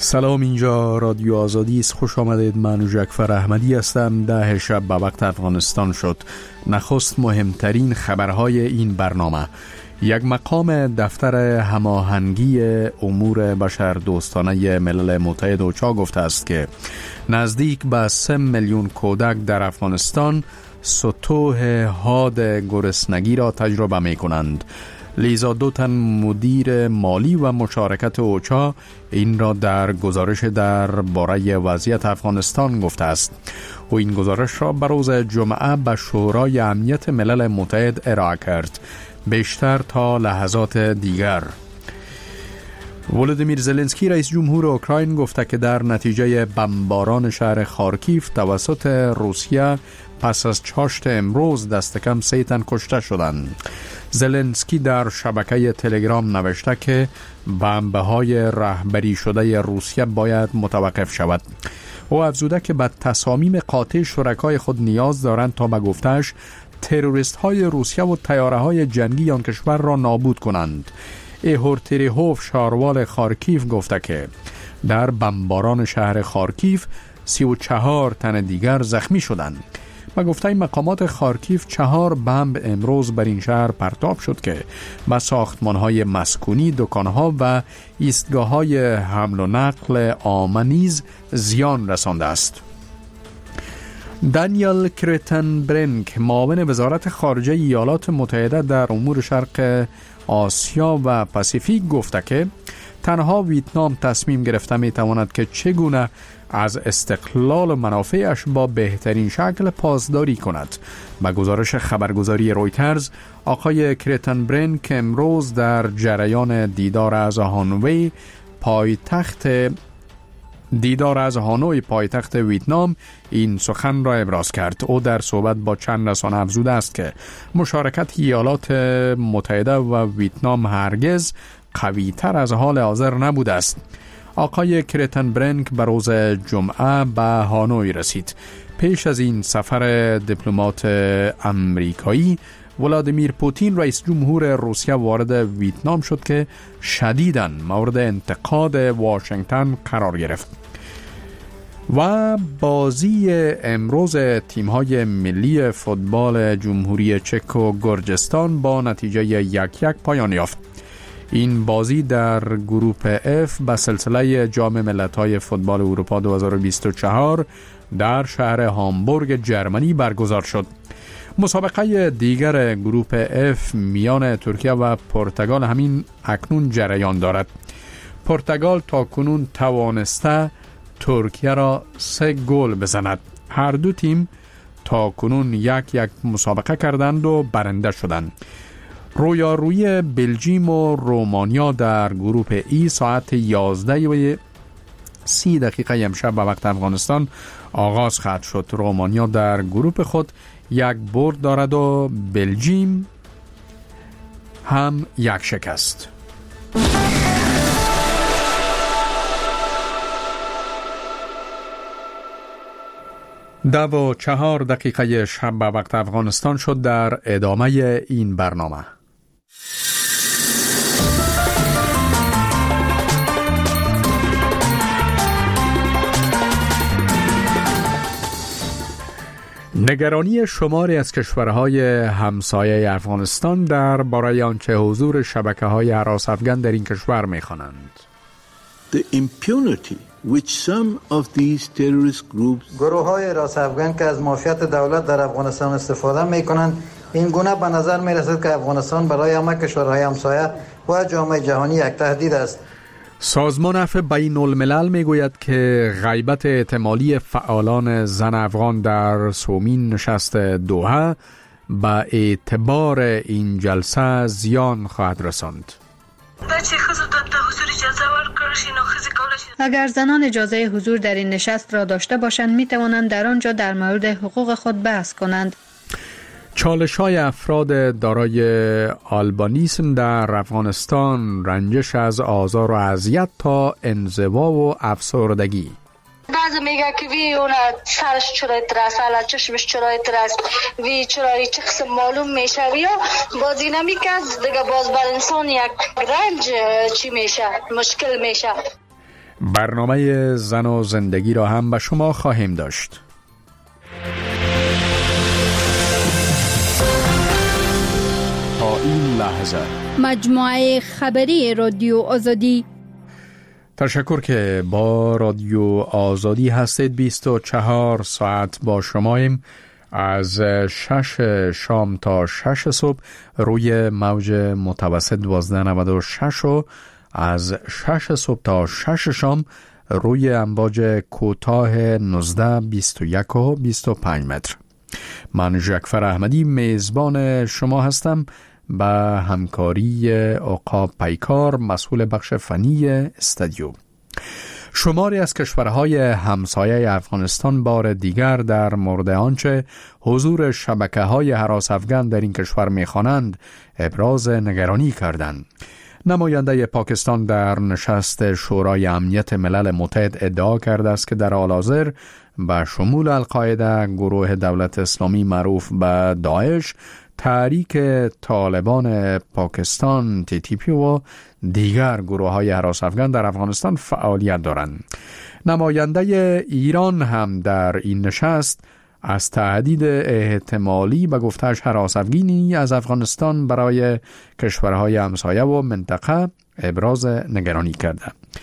سلام، اینجا رادیو آزادی است. خوش آمدید. من جعفر احمدی هستم. 10 شب به وقت افغانستان شد. نخست مهمترین خبرهای این برنامه. یک مقام دفتر هماهنگی امور بشردوستانه ملل متحد اوچا گفته است که نزدیک به 3 میلیون کودک در افغانستان سطوح حاد گرسنگی را تجربه می کنند. لیزا دوتن، مدیر مالی و مشارکت اوچا، این را در گزارش درباره وضعیت افغانستان گفته است. او این گزارش را به روز جمعه به شورای امنیت ملل متحد ارائه کرد. بیشتر تا لحظات دیگر. ولودیمیر زلنسکی رئیس جمهور اوکراین گفته که در نتیجه بمباران شهر خارکیف توسط روسیه پس از چاشت امروز دست کم 3 تن کشته شدند. زلنسکی در شبکه تلگرام نوشته که بمب‌های رهبری شده روسیه باید متوقف شود. او افزوده که به تصامیم قاطع شرکای خود نیاز دارند تا به گفته‌اش تروریست های روسیه و تیاره های جنگی آن کشور را نابود کنند. ایهور تریهوف، شاروال خارکیف، گفته که در بمباران شهر خارکیف 34 تن دیگر زخمی شدند. به گفته مقامات خارکیف 4 بمب امروز بر این شهر پرتاب شد که به ساختمان‌های مسکونی، دکان‌ها و ایستگاه‌های حمل و نقل عام نیز زیان رسانده است. دانیل کریتنبرینک، معاون وزارت خارجه ایالات متحده در امور شرق آسیا و پاسیفیک، گفته که تنها ویتنام تصمیم گرفته می تواند که چگونه از استقلال و منافعش با بهترین شکل پاسداری کند. به گزارش خبرگزاری رویترز، آقای کریتنبرینک امروز در جریان دیدار از هانوی پایتخت ویتنام این سخن را ابراز کرد. او در صحبت با چند رسانه افزوده است که مشارکت ایالات متحده و ویتنام هرگز قوی تر از حال حاضر نبوده است. آقای کریتنبرینک به روز جمعه به هانوی رسید. پیش از این سفر دیپلمات امریکایی، ولادیمیر پوتین رئیس جمهور روسیه وارد ویتنام شد که شدیداً مورد انتقاد واشنگتن قرار گرفت. و بازی امروز تیم‌های ملی فوتبال جمهوری چک و گرجستان با نتیجه 1-1 پایان یافت. این بازی در گروه F به سلسله جام ملت‌های فوتبال اروپا 2024 در شهر هامبورگ جرمنی برگزار شد. مسابقه دیگر گروه F میان ترکیه و پرتغال همین اکنون جریان دارد. پرتغال تا کنون توانسته ترکیه را 3 گل بزند. هر دو تیم تا کنون 1-1 مسابقه کردند و برنده شدند. رویارویی بلژیم و رومانیا در گروه ای ساعت 11:30 امشب به وقت افغانستان آغاز خواهد شد. رومانیا در گروه خود 1 برد دارد و بلژیم هم 1 شکست. 10:04 شب به وقت افغانستان شد. در ادامه این برنامه نگرانی شماری از کشورهای همسایه افغانستان در باره آنچه حضور شبکه‌های هراس افغان در این کشور می‌خوانند. The impunity which some of these terrorist groups گروه‌های هراس افغان که از معافیت دولت در افغانستان استفاده می‌کنند، این گونه به نظر می‌رسد که افغانستان برای همه کشورهای همسایه و جامعه جهانی یک تهدید است. سازمان عفو بین الملل میگوید که غیبت احتمالی فعالان زن افغان در سومین نشست دوحه به اعتبار این جلسه زیان خواهد رساند. اگر زنان اجازه حضور در این نشست را داشته باشند می توانند در آنجا در مورد حقوق خود بحث کنند. چالش‌های افراد دارای آلبانیسم در افغانستان، رنجش از آزار و اذیت تا انزوا و افسردگی. بعضی میگه که وی اون سرش چرای ترس، حالا چشمش چرای ترس، وی چرای چه قسم معلوم میشه یا باز اینا میکرد دیگه باز بر انسان یک رنج چی میشه، مشکل میشه. برنامه زن و زندگی را هم به شما خواهیم داشت. تا این لحظه مجموعه خبری رادیو آزادی. تشکر که با رادیو آزادی هستید. 24 ساعت با شماییم، از 6 شام تا 6 صبح روی موج متوسط 1296 و از 6 صبح تا 6 شام روی امواج کوتاه 19 21 و 25 متر. من جعفر احمدی میزبان شما هستم به همکاری عقاب پیکار، مسئول بخش فنی استودیو. شماری از کشورهای همسایه افغانستان بار دیگر در مورد آنچه حضور شبکه‌های هراس افغان در این کشور می‌خوانند ابراز نگرانی کردند. نماینده پاکستان در نشست شورای امنیت ملل متحد ادعا کرده است که در حال حاضر به شمول القاعده، گروه دولت اسلامی معروف به داعش، تحریک طالبان پاکستان TTP و دیگر گروه‌های هراس افغان در افغانستان فعالیت دارند. نماینده ایران هم در این نشست از تهدید احتمالی به گفته‌اش هراس افغانی از افغانستان برای کشورهای همسایه و منطقه ابراز نگرانی کرده.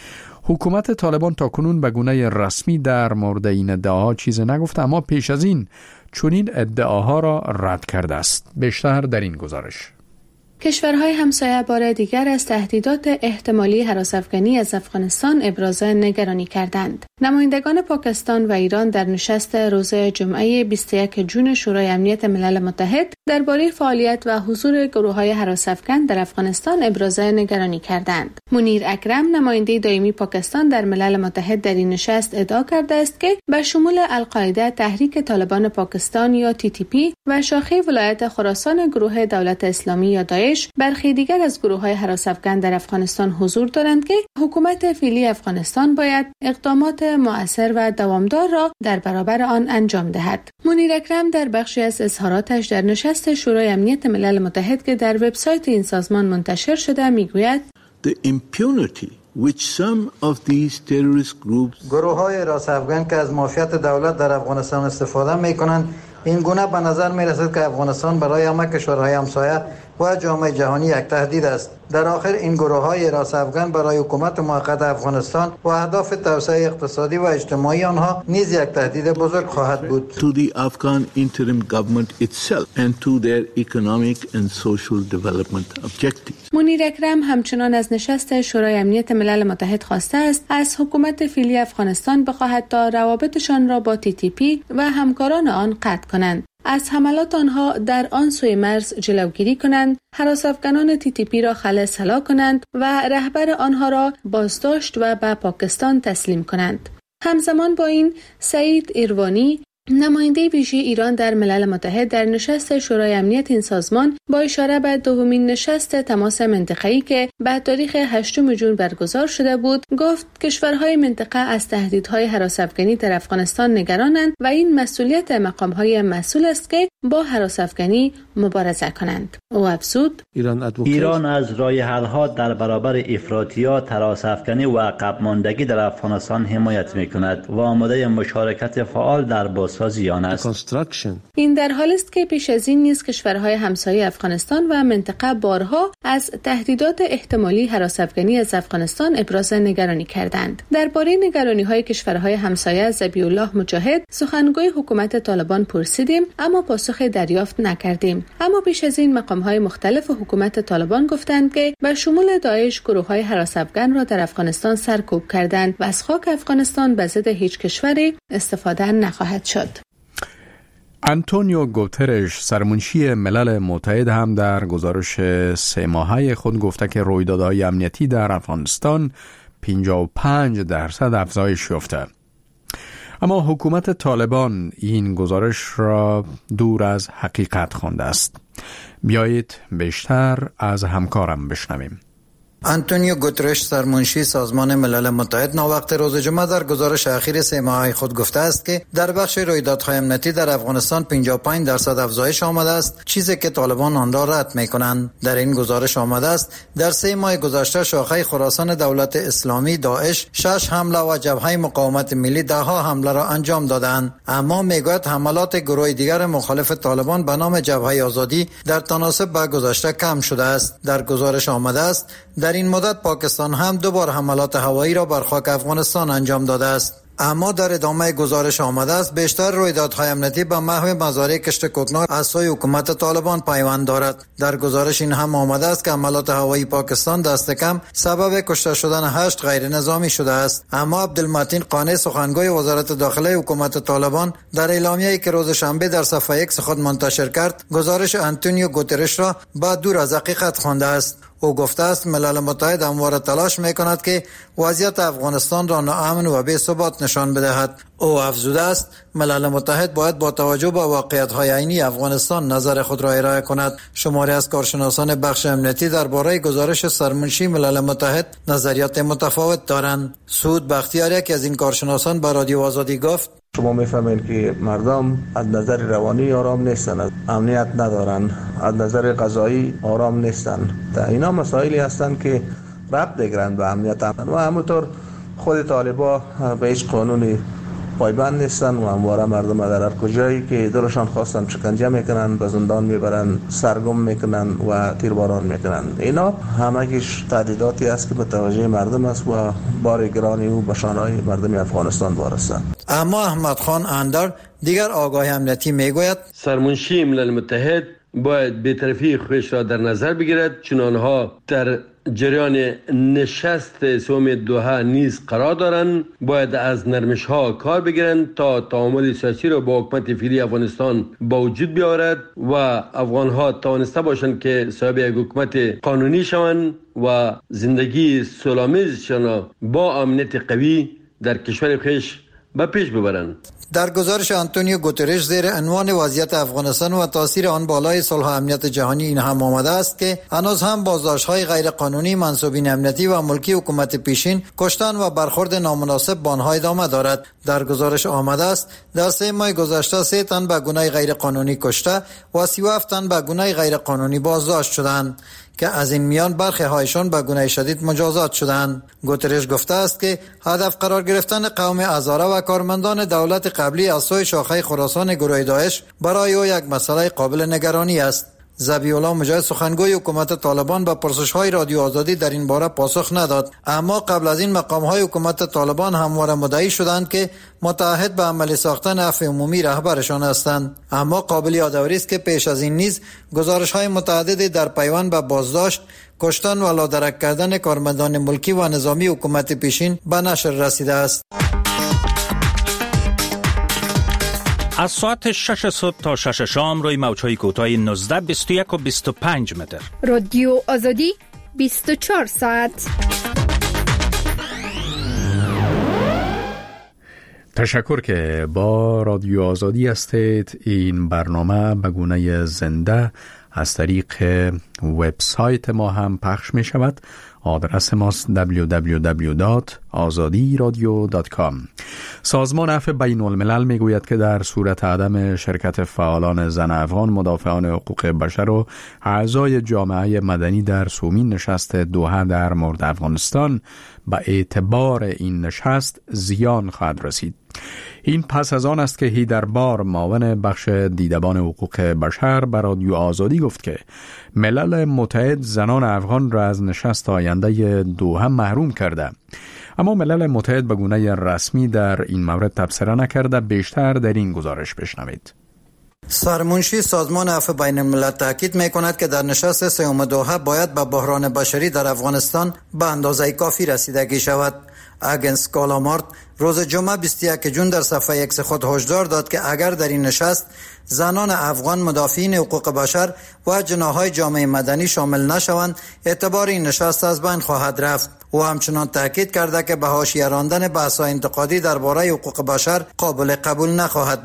حکومت طالبان تاکنون به گونه رسمی در مورد این ادعاها چیزی نگفته، اما پیش از این چنین ادعاها را رد کرده است. بیشتر در این گزارش. کشورهای همسایه بار دیگر از تهدیدات احتمالی هراس افغانی از افغانستان ابراز نگرانی کردند. نمایندگان پاکستان و ایران در نشست روز جمعه 21 جون شورای امنیت ملل متحد درباره فعالیت و حضور گروه‌های هراس افغان در افغانستان ابراز نگرانی کردند. منیر اکرم، نماینده دائمی پاکستان در ملل متحد، در این نشست ادعا کرده است که به شمول القاعده، تحریک طالبان پاکستان یا TTP و شاخه ولایت خراسان گروه دولت اسلامی یا داعش، برخی دیگر از گروه‌های هراس افغان در افغانستان حضور دارند که حکومت فعلی افغانستان باید اقدامات مؤثر و دوامدار را در برابر آن انجام دهد. منیر اکرم در بخشی از اظهاراتش در نشست شورای امنیت ملل متحد که در وبسایت این سازمان منتشر شده میگوید: The impunity which some of these terrorist groups گروه‌های هراس افغان که از معافیت دولت در افغانستان استفاده می‌کنند، این گونه به نظر می‌رسد که افغانستان برای همه کشورهای همسایه و جامعه جهانی یک تهدید است. در آخر این گروه‌های هراس افغان برای حکومت موقت افغانستان و اهداف توسعه اقتصادی و اجتماعی آنها نیز یک تهدید بزرگ خواهد بود. to the Afghan interim government itself and to their economic and social development objectives. منیر اکرم همچنان از نشست شورای امنیت ملل متحد خواسته است از حکومت فعلی افغانستان بخواهد تا روابطشان را با TTP و همکاران آن قطع کنند، از حملات آنها در آن سوی مرز جلوگیری کنند، هراس افغانان TTP را خلاص هلاک کنند و رهبر آنها را بازداشت و به پاکستان تسلیم کنند. همزمان با این، سعید ایروانی، نماینده ویژه ایران در ملل متحد، در نشست شورای امنیت این سازمان با اشاره به دومین نشست تماس منطقه‌ای که به تاریخ 8 جون برگزار شده بود، گفت کشورهای منطقه از تهدیدهای هراس افغانی در افغانستان نگرانند و این مسئولیت مقام‌های مسئول است که با هراس افغانی مبارزه کنند. او افزود: ایران از راه حل‌ها در برابر افراطیات، هراس افغانی و عقب ماندگی در افغانستان حمایت می‌کند و آماده مشارکت فعال در بازسازی آن است. این در حالی است که پیش از این نیز کشورهای همسایه افغانستان و منطقه بارها از تهدیدات احتمالی هراس افغانی از افغانستان ابراز نگرانی کردند. درباره نگرانی‌های کشورهای همسایه از ذبیح الله مجاهد، سخنگوی حکومت طالبان، پرسیدیم اما پاسخ دریافت نکردیم. اما پیش از این مقام‌های مختلف حکومت طالبان گفتند که به شمول داعش گروه‌های هراس افغان را در افغانستان سرکوب کردند و از خاک افغانستان به ضد هیچ کشوری استفاده نخواهد شد. آنتونیو گوترش، سرمنشی ملل متحد، هم در گزارش 3 ماهه خود گفته که رویدادهای امنیتی در افغانستان 55% افزایش یافته. اما حکومت طالبان این گزارش را دور از حقیقت خوانده است. بیایید بیشتر از همکارم بشنویم. آنتونیو گوترش سرمنشی سازمان ملل متحد ناوقت روز جمعه در گزارش اخیر 3 ماهه خود گفته است که در بخش رویدادهای امنیتی در افغانستان 55% افزایش آمده است، چیزی که طالبان آن را رد می‌کنند. در این گزارش آمده است در 3 ماه گذشته شاخه خراسان دولت اسلامی داعش 6 حمله و جبهه مقاومت ملی 10 حمله را انجام دادند، اما میگوید حملات گروه دیگر مخالف طالبان به نام جبهه آزادی در تناسب با گذشته کم شده است. در گزارش آمده است در این مدت پاکستان هم 2 بار حملات هوایی را بر خاک افغانستان انجام داده است. اما در ادامه گزارش آمده است بیشتر رویدادهای امنیتی به محو مزارع کشت کوکنار از سوی حکومت طالبان پیوند دارد. در گزارش این هم آمده است که حملات هوایی پاکستان دست کم سبب کشته شدن 8 غیر نظامی شده است. اما عبدالمتین قانی سخنگوی وزارت داخله حکومت طالبان در اعلامیه‌ای که روز شنبه در صفحه ایکس خود منتشر کرد گزارش آنتونیو گوترش را با دور از حقیقت خوانده است. او گفته است ملل متحد همواره تلاش می‌کند که وضعیت افغانستان را ناامن و بی‌ثبات نشان بدهد. او افزوده است ملل متحد باید با توجه به واقعیت‌های عینی افغانستان نظر خود را ارائه کند. شماری از کارشناسان بخش امنیتی درباره گزارش سرمنشی ملل متحد نظریات متفاوت دارند. سعود بختیاری که از این کارشناسان به رادیو آزادی گفت شما میفهمید که مردم از نظر روانی آرام نیستند، امنیت ندارند، از نظر غذایی آرام نیستند. اینا مسائلی هستند که ربط دارند به امنیت و همونطور خود طالبا به هیچ قانونی پایبند نیستن و همواره مردم در هر کجایی که دلشان خواستن شکنجه میکنن، به زندان میبرن، سرگم میکنن و تیرباران میکنن. اینا همگیش تهدیداتی است که به توجه مردم است و بار گرانی او به شانهای مردم افغانستان وارستند. اما احمد خان اندر دیگر آگاه امنیتی میگوید سرمنشی ملل متحد باید بی‌طرفی خودش را در نظر بگیرد، چون آنها در جریان نشست سوم دوحه نیز قرار دارند. باید از نرمش ها کار بگیرند تا تعامل سیاسی را با حکومت فعلی افغانستان با وجود بیاورد و افغان ها توانسته باشند که صاحب یک حکومت قانونی شوند و زندگی صلح‌آمیزشان با امنیت قوی در کشور خویش به پیش ببرند. در گزارش آنتونیو گوترش زیر عنوان وضعیت افغانستان و تاثیر آن بالای صلح و امنیت جهانی این هم آمده است که هنوز هم بازداشت‌های غیرقانونی منصوبین امنیتی و ملکی حکومت پیشین، کشتن و برخورد نامناسب با آنها ادامه دارد. در گزارش آمده است در 3 ماه گذشته 3 تن به گناه غیرقانونی کشته و 37 تن به گناه غیرقانونی بازداشت شدند که از این میان برخی هایشان به گناه شدید مجازات شدند. گوترش گفته است که هدف قرار گرفتن قوم هزاره و کارمندان دولت قبلی از سوی شاخه خراسان گروه داعش برای او یک مسئله قابل نگرانی است. ذبیح الله مجاهد سخنگوی حکومت طالبان به پرسش‌های رادیو آزادی در این باره پاسخ نداد، اما قبل از این مقام‌های حکومت طالبان همواره مدعی شدند که متعهد به عملی ساختن عفو عمومی رهبرشان هستند. اما قابل یادآوری است که پیش از این نیز گزارش‌های متعددی در پیوند به بازداشت، کشتن و لادرک کردن کارمندان ملکی و نظامی حکومت پیشین به نشر رسیده است. از ساعت 6 صبح تا 6 شام روی موج‌های کوتاه 19، 21 و 25 متر. رادیو آزادی 24 ساعت. تشکر که با رادیو آزادی هستید. این برنامه به گونه زنده از طریق وبسایت ما هم پخش می شود. آدرس ماست www.azadiradio.com. سازمان عفو بین الملل می گوید که در صورت عدم شرکت فعالان زن افغان، مدافعان حقوق بشر و اعضای جامعه مدنی در سومین نشست دوحه در مورد افغانستان، به اعتبار این نشست زیان خواهد رسید. این پس از آن است که هیدر بار، معاون بخش دیدبان حقوق بشر، به رادیو آزادی گفت که ملل متحد زنان افغان را از نشست آینده دوحه محروم کرده، اما ملل متحد به گونه رسمی در این مورد تبصره نکرده. بیشتر در این گزارش بشنوید. سرمنشی سازمان عفو بین الملل تاکید می‌کند که در نشست سوم دوحه باید به بحران بشری در افغانستان به اندازه کافی رسیدگی شود. اگنس کالامارت روز جمعه 21 جون در صفحه ایکس خود هشدار داد که اگر در این نشست زنان افغان مدافعین حقوق بشر و جناح‌های جامعه مدنی شامل نشوند، اعتبار این نشست از بین خواهد رفت. او همچنان تاکید کرده که به حاشیه راندن بحث‌های انتقادی درباره حقوق بشر قابل قبول نخواهد بود.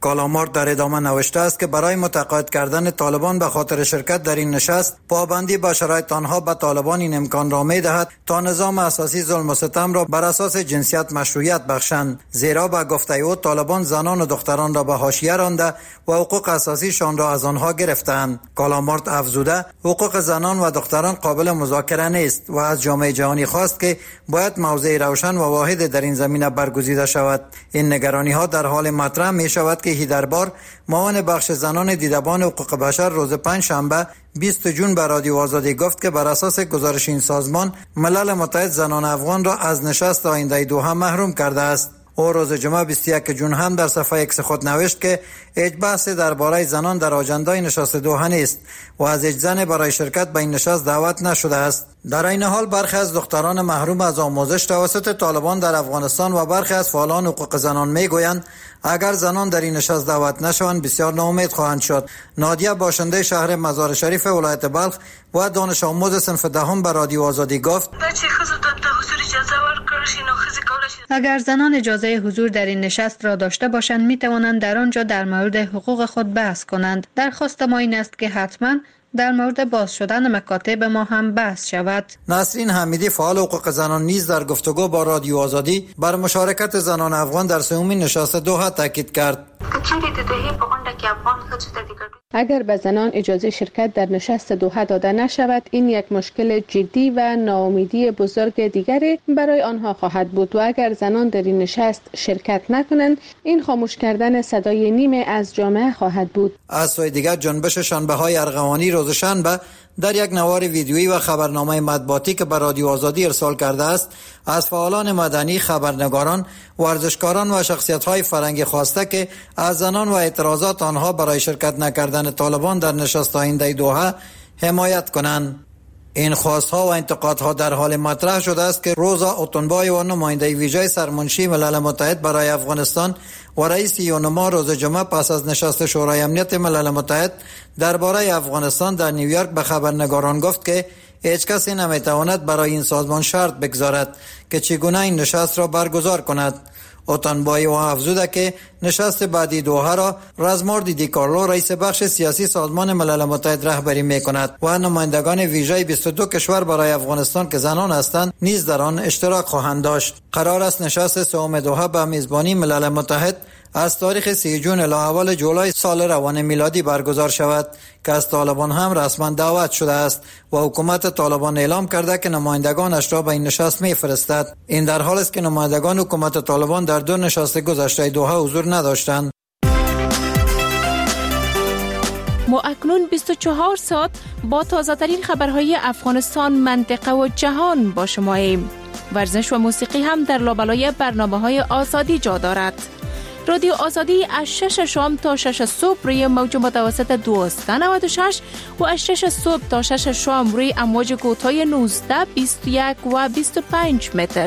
کالامارت در ادامه نوشته است که برای متقاعد کردن طالبان به خاطر شرکت در این نشست پابندی به شرایط آنها به طالبان این امکان را می‌دهد تا نظام اساسی ظلم و ستم را بر اساس جنسیت مشروعیت بخشند، زیرا به گفته او طالبان زنان و دختران را به حاشیه رانده و حقوق اساسیشان را از آنها گرفتند. کالامارت افزوده حقوق زنان و دختران قابل مذاکره نیست و از جامعه جهانی خواست که باید موضع روشن و واحد در این زمینه برگزیده شود. این نگرانی‌ها در حال مطرح می‌شود که هیدربار معاون بخش زنان دیدبان حقوق بشر روز پنجشنبه 20 جون به رادیو آزادی گفت که بر اساس گزارش این سازمان ملل متحد زنان افغان را از نشست آینده دوحه محروم کرده است. او روز جمعه 21 جون هم در صفحه ایکس خود نوشت که هیچ بحثی درباره زنان در آجندای نشست دوحه نیست و از هیچ زنی برای شرکت به این نشست دعوت نشده است. در این حال برخی از دختران محروم از آموزش توسط طالبان در افغانستان و برخی از فعالان حقوق زنان میگویند اگر زنان در این نشست دعوت نشوند بسیار ناامید خواهند شد. نادیه باشنده شهر مزار شریف ولایت بلخ و دانش آموز صنف دهم به رادیو آزادی گفت اگر زنان اجازه حضور در این نشست را داشته باشند می توانند در آنجا در مورد حقوق خود بحث کنند. درخواست ما این است که حتما در مورد باز شدن مکاتب ما هم بحث شود. نسرین حمیدی فعال حقوق زنان نیز در گفتگو با رادیو آزادی بر مشارکت زنان افغان در سومین نشست دوحه تاکید کرد. اگر به زنان اجازه شرکت در نشست دوحه داده نشود این یک مشکل جدی و ناامیدی بزرگ دیگری برای آنها خواهد بود و اگر زنان در این نشست شرکت نکنند این خاموش کردن صدای نیمه از جامعه خواهد بود. از سوی دیگر جنبش شنبه‌های ارغوانی روز شنبه در یک نوار ویدیویی و خبرنامه مطبوعاتی که به رادیو آزادی ارسال کرده است از فعالان مدنی، خبرنگاران، ورزشکاران و شخصیت‌های فرهنگی خواسته که از زنان و اعتراضات آنها برای شرکت نکردن طالبان در نشست آینده دوحه حمایت کنند. این خواست‌ها و انتقادها در حال مطرح شده است که روزا اوتنبای و نماینده ویژه سرمنشی ملل متحد برای افغانستان و رئیس یونما روز جمعه پس از نشست شورای امنیت ملل متحد درباره افغانستان در نیویورک به خبرنگاران گفت که هیچ کسی نمیتواند برای این سازمان شرط بگذارد که چگونه این نشست را برگزار کند. اوتنبای و افزوده که نشست بعدی دوحه را رزمارد دیکارلو رئیس بخش سیاسی سازمان ملل متحد رهبری میکند و نمایندگان ویژه 22 کشور برای افغانستان که زنان هستند نیز در آن اشتراک خواهند داشت. قرار است نشست سوم دوحه به میزبانی ملل متحد از تاریخ 3 جون الی اول جولای سال روان میلادی برگزار شود که از طالبان هم رسما دعوت شده است و حکومت طالبان اعلام کرده که نمایندگانش را به این نشست میفرستد. این در حالی است که نمایندگان حکومت طالبان در 2 نشست گذشته دوحه حضور نداشتند. ما اکنون 24 ساعت با تازه‌ترین خبرهای افغانستان، منطقه و جهان با شماییم. ورزش و موسیقی هم در لابلای برنامه‌های آزادی جا دارد. رادیو آزادی از 6 شام تا 6 صبح روی موج متوسط 1296 و از 6 صبح تا 6 شام روی امواج کوتاه 19، 21 و 25 متر.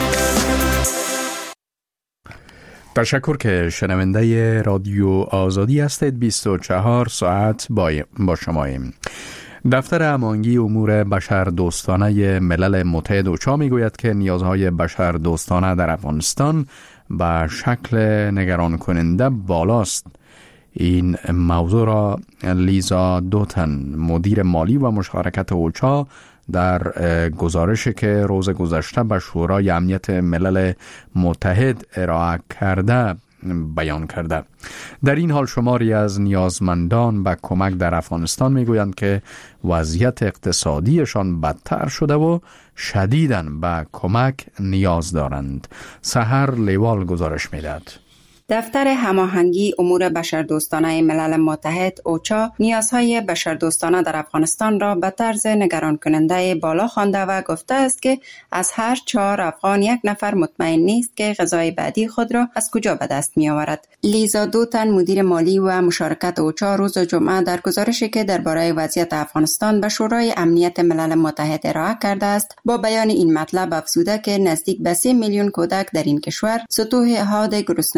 تشکر که شنونده رادیو آزادی هستید. 24 ساعت با شماییم. دفتر هماهنگی امور بشردوستانه ملل متحد اوچا میگوید که نیازهای بشردوستانه در افغانستان به شکل نگران کننده بالاست. این موضوع را لیزا دوتن مدیر مالی و مشارکت اوچا در گزارشی که روز گذشته به شورای امنیت ملل متحد ارائه کرده بیان کرده. در این حال شماری از نیازمندان به کمک در افغانستان میگویند که وضعیت اقتصادیشان بدتر شده و شدیداً به کمک نیاز دارند. سحر لیوال گزارش میدهد. دفتر هماهنگی امور بشردوستانه ملل متحد اوچا نیازهای بشردوستانه در افغانستان را به طرز نگران کننده بالا خوانده و گفته است که از هر 4 افغان 1 نفر مطمئن نیست که غذای بعدی خود را از کجا به دست می آورد. لیزا دوتن مدیر مالی و مشارکت اوچا روز جمعه در گزارشی که درباره وضعیت افغانستان به شورای امنیت ملل متحد ارائه کرده است با بیان این مطلب افزوده که نزدیک به 3 میلیون کودک در این کشور سطوح حاد گرسنگی را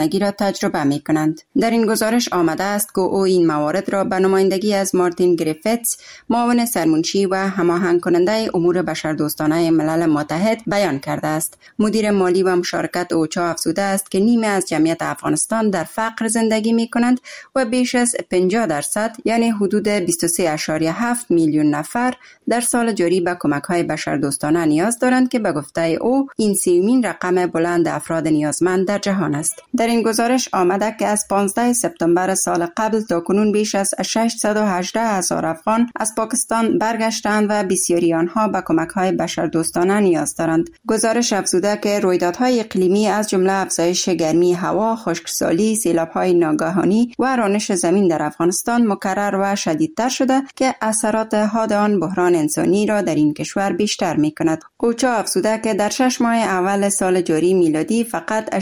تجربه می کنند. در این گزارش آمده است که او این موارد را به نمایندگی از مارتین گریفتس، معاون سرمنشی و هماهنگ کننده امور بشردوستانه ملل متحد بیان کرده است. مدیر مالی و مشارکت اوچا افزوده است که نیمه از جمعیت افغانستان در فقر زندگی می کنند و بیش از 50% یعنی حدود 23.7 میلیون نفر در سال جاری به کمک‌های بشردوستانه نیاز دارند که به گفته او این سومین رقم بلند افراد نیازمند در جهان است. در این گزارش آمده که از 15 سپتامبر سال قبل تاکنون بیش از 618,000 افغان از پاکستان برگشتند و بسیاری آنها به کمک‌های بشردوستانه نیاز دارند. گزارش افزوده که رویدادهای اقلیمی از جمله افزایش گرمی هوا، خشکسالی، سیلاب‌های ناگهانی و رانش زمین در افغانستان مکرر و شدیدتر شده که اثرات حاد آن بحران انسانی را در این کشور بیشتر می‌کند. اوچا افزوده که در 6 ماه اول سال جاری میلادی فقط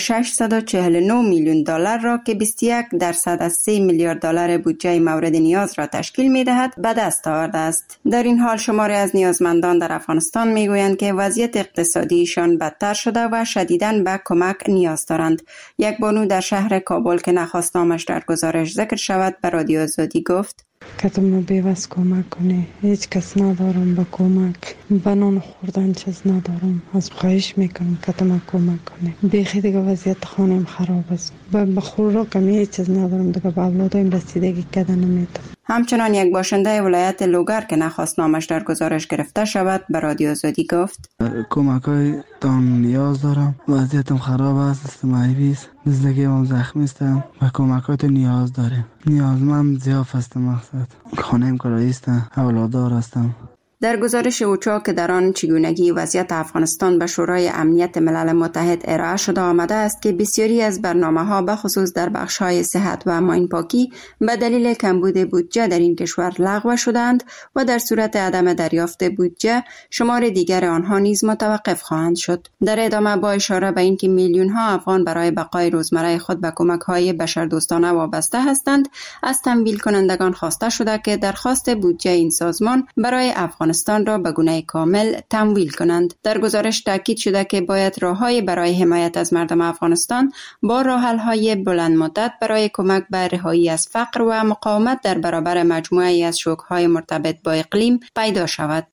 649 میلیون دلار را که 21% از 3 میلیارد دلار بودجه مورد نیاز را تشکیل می‌دهد به دست آورده است. در این حال شماری از نیازمندان در افغانستان میگویند که وضعیت اقتصادیشان بدتر شده و شدیداً به کمک نیاز دارند. یک بانو در شهر کابل که نخواست نامش در گزارش ذکر شود به رادیو آزادی گفت: کتم بیوست کمک کنه، هیچ کس ندارم به کمک، بنان خوردن چیز ندارم، از خواهش میکنم کتم کمک کنه. بیخی دیگه وضعیت خانم خراب است، به خوراک هم هیچ چیز ندارم، دیگه به اولادایم رسیدگی کردن نمیتونم. همچنان یک باشنده ولایت لوگر که نخواست نامش در گزارش گرفته شود به رادیو آزادی گفت: کمک‌های تام نیاز دارم، وضعیتم خراب است، اجتماعی است، زندگیم زخمی است و کمکات نیاز دارم. نیازمند ضعف است، مقصد خانه‌ام کرایه است، اولاددار هستم. در گزارش اوچا که در آن چگونگی وضعیت افغانستان به شورای امنیت ملل متحد ارائه شده آمده است که بسیاری از برنامه‌ها به خصوص در بخش‌های صحت و ماین پاکی به دلیل کمبود بودجه در این کشور لغو شدند و در صورت عدم دریافت بودجه شمار دیگر آنها نیز متوقف خواهند شد. در ادامه با اشاره به اینکه میلیون‌ها افغان برای بقای روزمره خود به کمک‌های بشردوستانه وابسته هستند، از تمویل کنندگان خواسته شده که درخواست بودجه این سازمان برای افغانستان را به گونه کامل تمویل کنند. در گزارش تاکید شده که باید راه‌های برای حمایت از مردم افغانستان با راه‌حل‌های بلند مدت برای کمک به رهایی از فقر و مقاومت در برابر مجموعه‌ای از شوک‌های مرتبط با اقلیم پیدا شود.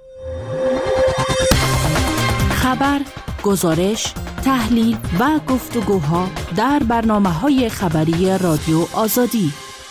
خبر، گزارش، تحلیل و گفتگوها در برنامه‌های خبری رادیو آزادی.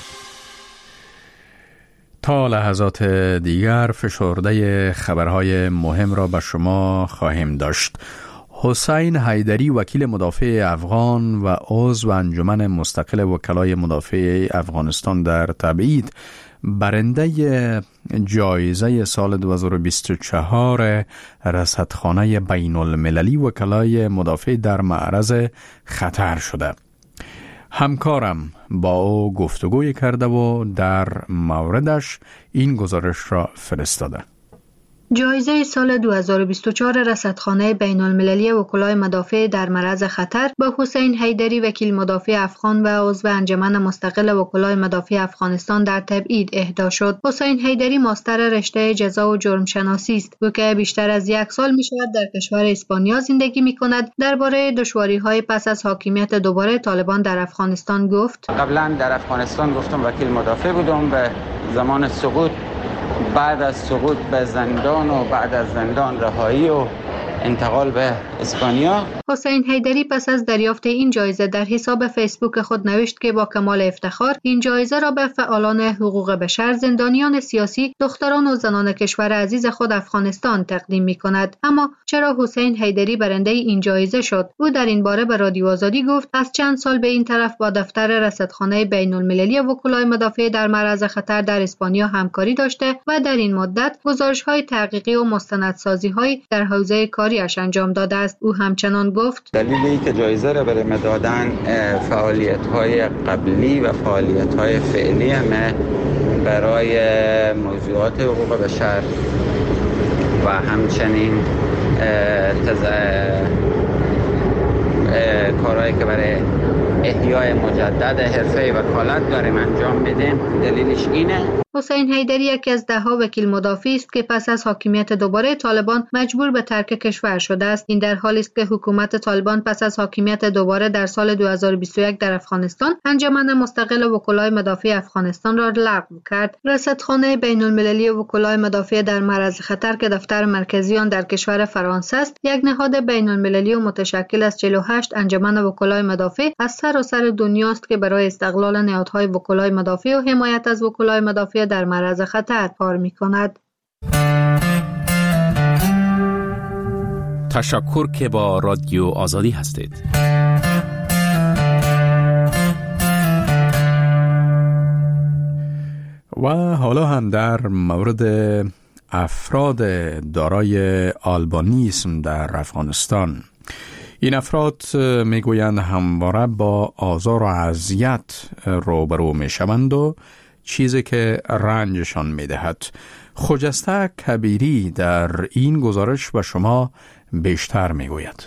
تا لحظات دیگر فشرده خبرهای مهم را به شما خواهیم داشت. حسین حیدری وکیل مدافع افغان و عضو انجمن مستقل وکلای مدافع افغانستان در تبعید برنده جایزه سال 2024 رصدخانه بین المللی وکلای مدافع در معرض خطر شده. همکارم با او گفتگوی کرده و در موردش این گزارش را فرستاده. جایزه سال 2024 رصدخانه بین المللی وکلای مدافع در معرض خطر به حسین حیدری وکیل مدافع افغان و عضو انجمن مستقل وکلای مدافع افغانستان در تبعید اهدا شد. حسین حیدری ماستر رشته جزا و جرم شناسی است و که بیشتر از 1 سال می شود در کشور اسپانیا زندگی می کند. درباره دشواری‌های پس از حاکمیت دوباره طالبان در افغانستان گفت: قبلا در افغانستان گفتم وکیل مدافع بودم، به زمان سقوط، بعد از سقوط به زندان و بعد از زندان رهایی و انتقال به اسپانیا. حسین حیدری پس از دریافت این جایزه در حساب فیسبوک خود نوشت که با کمال افتخار این جایزه را به فعالان حقوق بشر، زندانیان سیاسی، دختران و زنان کشور عزیز خود افغانستان تقدیم می کند. اما چرا حسین حیدری برنده این جایزه شد؟ او در این باره به رادیو آزادی گفت از چند سال به این طرف با دفتر رصدخانه بین المللی وکلای مدافع در معرض خطر در اسپانیا همکاری داشته و در این مدت گزارش‌های تحقیقی و مستندسازی‌های در حوزه کاریش انجام داده است. او همچنان گفت دلیلی که جایزه را برای دادن فعالیت‌های قبلی و فعالیت‌های فعلی همه برای موضوعات حقوق بشر و همچنین کارهایی که برای احیای مجدد حرفه وکالت داریم انجام میدیم. دلیلش اینه حسین حیدری یکی از دهها وکیل مدافعی است که پس از حاکمیت دوباره طالبان مجبور به ترک کشور شده است. این در حالی است که حکومت طالبان پس از حاکمیت دوباره در سال 2021 در افغانستان انجمن مستقل وکلای مدافع افغانستان را لغو کرد. رصدخانه بین‌المللی وکلای مدافع در معرض خطر که دفتر مرکزی آن در کشور فرانسه است، یک نهاد بین‌المللی و متشکل از 48 انجمن وکلای مدافع از سراسر دنیا است که برای استقلال نهادهای وکلای مدافع و حمایت از وکلای مدافع در معرض خطر کار می‌کند. تشکر که با رادیو آزادی هستید. و حالا هم در مورد افراد دارای آلبانیسم در افغانستان. این افراد میگویند همواره با آزار و اذیت روبرو میشوند و چیزی که رنجشان میدهد. خجسته کبیری در این گزارش به شما بیشتر میگوید.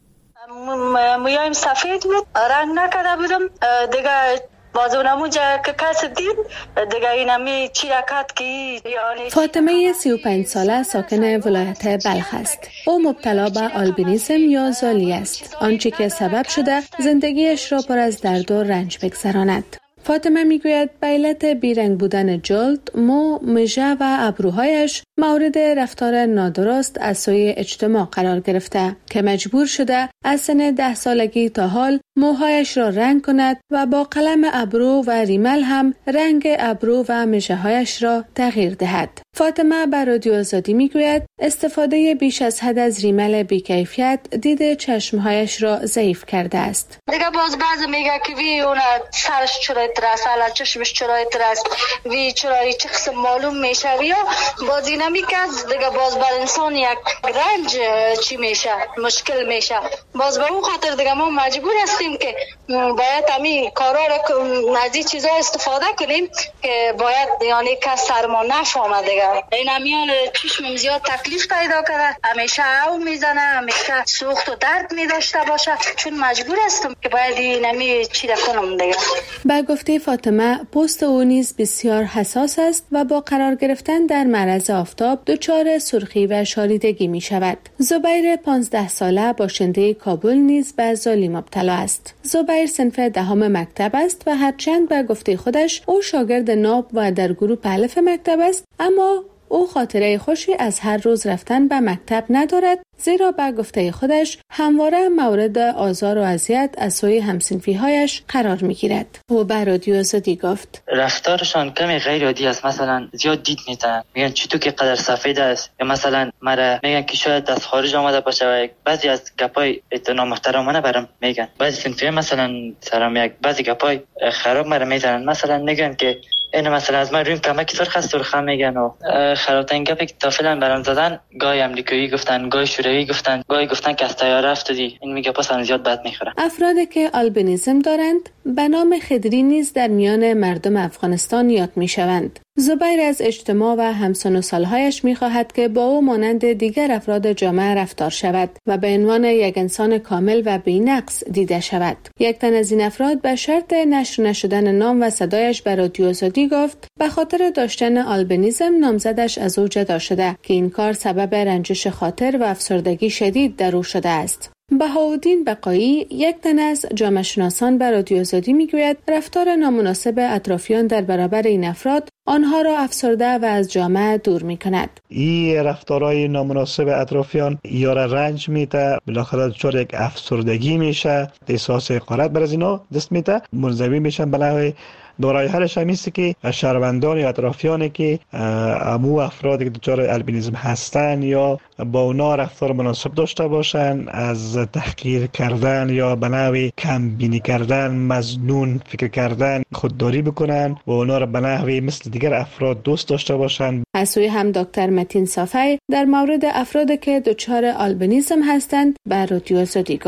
مویایم سفید بود، رنگ نکرده بودم دیگه. بازونمو جا که کس دید دیگه اینمی چی رکت که فاطمه 35 ساله ساکن ولایت بلخ است. او مبتلا به آلبینیسم یا زالی است، آنچه که سبب شده زندگیش را پر از درد و رنج بگذراند. فاطمه میگوید به علت بیرنگ بودن جلد، مو، مژه و ابروهایش مورد رفتار نادرست از سوی اجتماع قرار گرفته که مجبور شده از سن 10 سالگی تا حال موهایش را رنگ کند و با قلم ابرو و ریمل هم رنگ ابرو و مژه‌هایش را تغییر دهد. فاطمه به رادیو آزادی میگوید استفاده بیش از حد از ریمل بی‌کیفیت دید چشمهایش را ضعیف کرده است. دیگه باز بعضی میگه که وی اون سرش چرای ترس، حالا چشمش چرای ترس، وی چرای چه قسم معلوم میشه یا باز اینا میکرد دیگه باز بر انسان یک رنج چی میشه، مشکل میشه. باز به اون خاطر دیگه ما مجبور هستیم که باید همین کارا را از این چیزا استفاده کنیم که باید یعنی کس سرما نفهمه دیگه. این همیان چشمم زیاد تکلیف پیدا کرده، همیشه او میزنه، همیشه سوخت و درد میداشته باشه، چون مجبور هستم که باید این همی چی را کنم دیگه. با گفته فاطمه پوست او نیز بسیار حساس است و با قرار گرفتن در معرض آفتاب دچار سرخی و شاریدگی می شود. زبیر 15 ساله باشنده کابل نیز به زالی مبتلا است. زبیر صنف 10 مکتب است و هرچند به گفته خودش او شاگرد ناب و در گروه الف مکتب است، اما او خاطره خوشی از هر روز رفتن به مکتب ندارد، زیرا به گفته خودش همواره مورد آزار و اذیت از سوی همصنفی‌هایش قرار می‌گیرد. او به رادیو آزادی گفت رفتارشان کمی غیر عادی است. مثلا زیاد دید میزنن، میگن چطور که قدر سفید است، یا مثلا مرا میگن که شاید از خارج آمده باشه و بعضی از گپای نامحترمانه برام میگن. بعضی صنفی مثلا سرام یک بعضی گپای خراب مرا میزنن، مثلا میگن که این مثلا از من رویم کمکی سرخ است سرخ میگن و خرابترین گپی که تافلن برام زدن، گاهی امریکایی گفتن، گاهی شوروی گفتن، گاهی گفتن که از طیاره افتادی. این میگه پس زیاد بد میخوره. افرادی که آلبینیسم دارند به نام خدری نیز در میان مردم افغانستان یاد میشوند. زبیر از اجتماع و همسن و سالهایش میخواهد که با او مانند دیگر افراد جامعه رفتار شود و به عنوان یک انسان کامل و بی‌نقص دیده شود. یک تن از این افراد به شرط نشر نشدن نام و صدایش به رادیو آزادی گفت به خاطر داشتن آلبینیسم نامزدش از او جدا شده که این کار سبب رنجش خاطر و افسردگی شدید در او شده است. بهاءالدین بقایی یک تن از جامعه شناسان به رادیو آزادی میگوید رفتار نامناسب اطرافیان در برابر این افراد آنها را افسرده و از جامعه دور می‌کند. این رفتارهای نامناسب اطرافیان یا را رنج میده، بالاخره دچار یک افسردگی میشه، احساس حقارت بر از اینا دست میده، منزوی میشن به دارای هرش همیسته که شهروندان یا اطرافیانی که امو افرادی که دچار البینیسم هستن یا با اونا رفتار مناسب داشته باشن، از تحقیر کردن یا به نحوی کم بینی کردن، مظنون فکر کردن خودداری بکنن و اونا را به نحوی مثل دیگر افراد دوست داشته باشن. از سوی هم دکتر متین صافی در مورد افرادی که دچار آلبینیسم هستند به رادیو آزادی گفت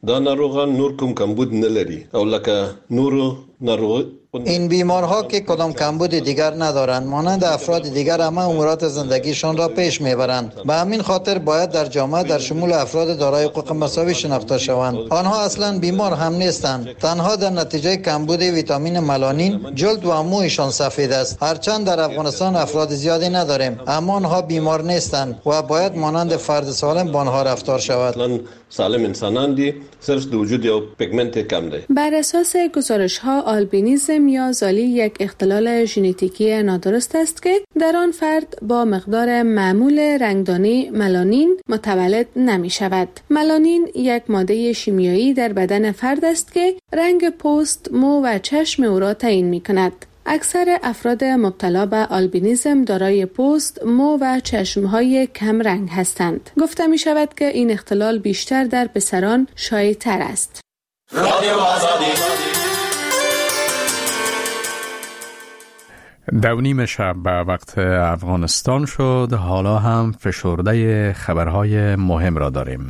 دا ناروغان نور کوم کمبود نه لري او لکه نورو ناروغ این بیمارها که کدام کمبود دیگر ندارند مانند افراد دیگر همه امورات زندگیشان را پیش میبرند. به همین خاطر باید در جامعه در شمول افراد دارای حقوق مساوی شناخته شوند. آنها اصلا بیمار هم نیستند، تنها در نتیجه کمبود ویتامین ملانین جلد و مویشان سفید است. هرچند در افغانستان افراد زیادی نداریم اما آنها بیمار نیستند و باید مانند فرد سالم با آنها رفتار شود. سالم انسانان دی صرف د وجود یو پیگمنت کم دی. بر اساس گزارش‌ها آلبینیسم یا زالی یک اختلال ژنتیکی نادرست است که در آن فرد با مقدار معمول رنگدانی ملانین متولد نمی شود. ملانین یک ماده شیمیایی در بدن فرد است که رنگ پوست، مو و چشم او را تعیین می کند. اکثر افراد مبتلا به آلبینیسم دارای پوست، مو و چشمهای کم رنگ هستند. گفته می شود که این اختلال بیشتر در پسران شایع تر است. رادیو آزادی 2:30 شب به وقت افغانستان شد. حالا هم فشرده خبرهای مهم را داریم.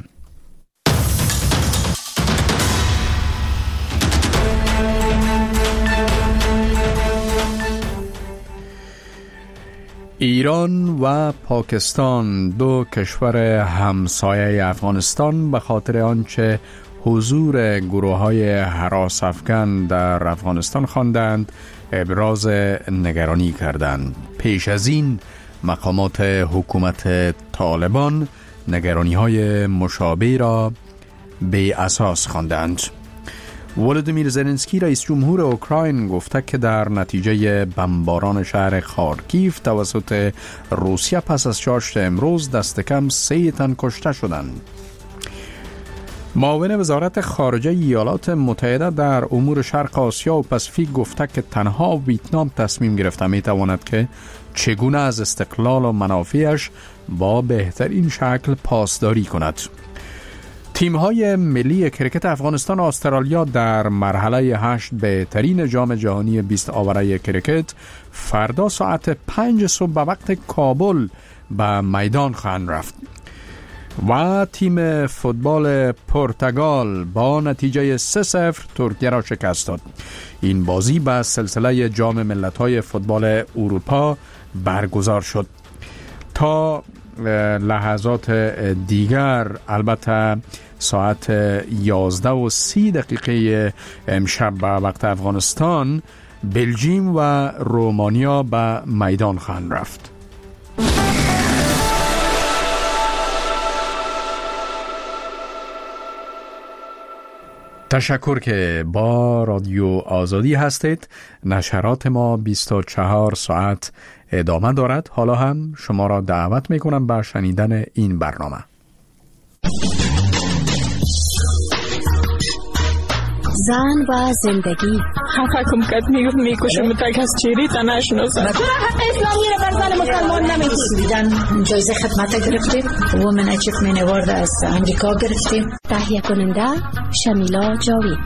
ایران و پاکستان دو کشور همسایه افغانستان به خاطر آنچه حضور گروه‌های هراس افکن در افغانستان خواندند ابراز نگرانی کردند. پیش از این مقامات حکومت طالبان نگرانی‌های مشابه را بی اساس خواندند. ولودیمیر زلنسکی رئیس جمهور اوکراین گفته که در نتیجه بمباران شهر خارکیف توسط روسیه پس از چاشت امروز دست کم 3 تن کشته شدند. معاون وزارت خارجه ایالات متحده در امور شرق آسیا و پاسیفیک گفته که تنها ویتنام تصمیم گرفته میتواند که چگونه از استقلال و منافعش با بهترین شکل پاسداری کند. تیم‌های ملی کرکت افغانستان و استرالیا در مرحله 8 بهترین جام جهانی 20 آوره کرکت فردا ساعت 5 صبح به وقت کابل به میدان خواهند رفت. و تیم فوتبال پرتغال با نتیجه 3-0 ترکیه را شکست داد. این بازی به سلسله جام ملت‌های فوتبال اروپا برگزار شد. تا لحظات دیگر البته ساعت 11:30 امشب به وقت افغانستان بلژیم و رومانیا به میدان خواهند رفت. تشکر که با رادیو آزادی هستید. نشرات ما 24 ساعت ادامه دارد. حالا هم شما را دعوت میکنم به شنیدن این برنامه. زن و زندگی حکم کرد میکشم تک از چیری تا نشناسم. حق اسلامی را بر زن مسلمان نمیدن. جایزه خدمت گرفتیم. وومن اچیومنت اوارد از امریکا گرفتیم. تهیه کننده شمیلا جاوید.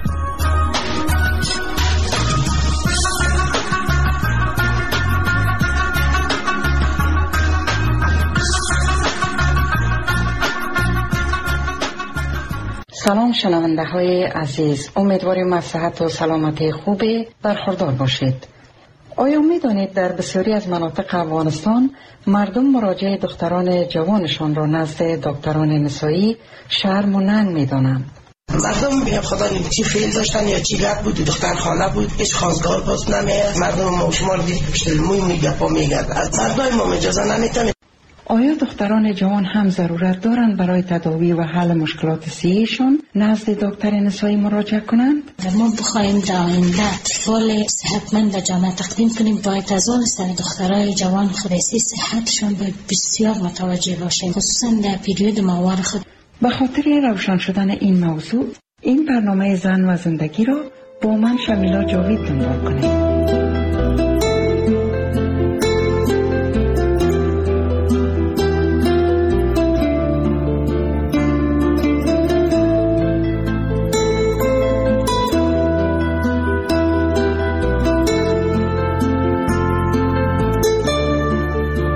سلام شنونده های عزیز، امیدواریم از صحت و سلامتی خوبی برخوردار باشید. آیا می دانید در بسیاری از مناطق افغانستان مردم مراجعه دختران جوانشان را نزد دکتران نسایی شرم و ننگ می دانند؟ مردم میگن خدا چی فیل داشتن یا چی گرد بود، دختر خانه بود، هیچ خواستگار باز نمیاد. مردم ما شما رو دید پشت موی میگپا میگرد، از مردم ما اجازه نمیتونید. آیا دختران جوان هم ضرورت دارند برای تداوی و حل مشکلات صحیشان نزد دکتر نسایی مراجعه کنند؟ ما بخوایم در آینده اطفال صحتمند و جامعه تقدیم کنیم باید از آن سر دخترای جوان خودسی صحتشان بسیار متوجه باشیم، خصوصا در پیریود ماهوار خود. به خاطر روشن شدن این موضوع این برنامه زن و زندگی را با من شمیلا جاوید دنبال کنید.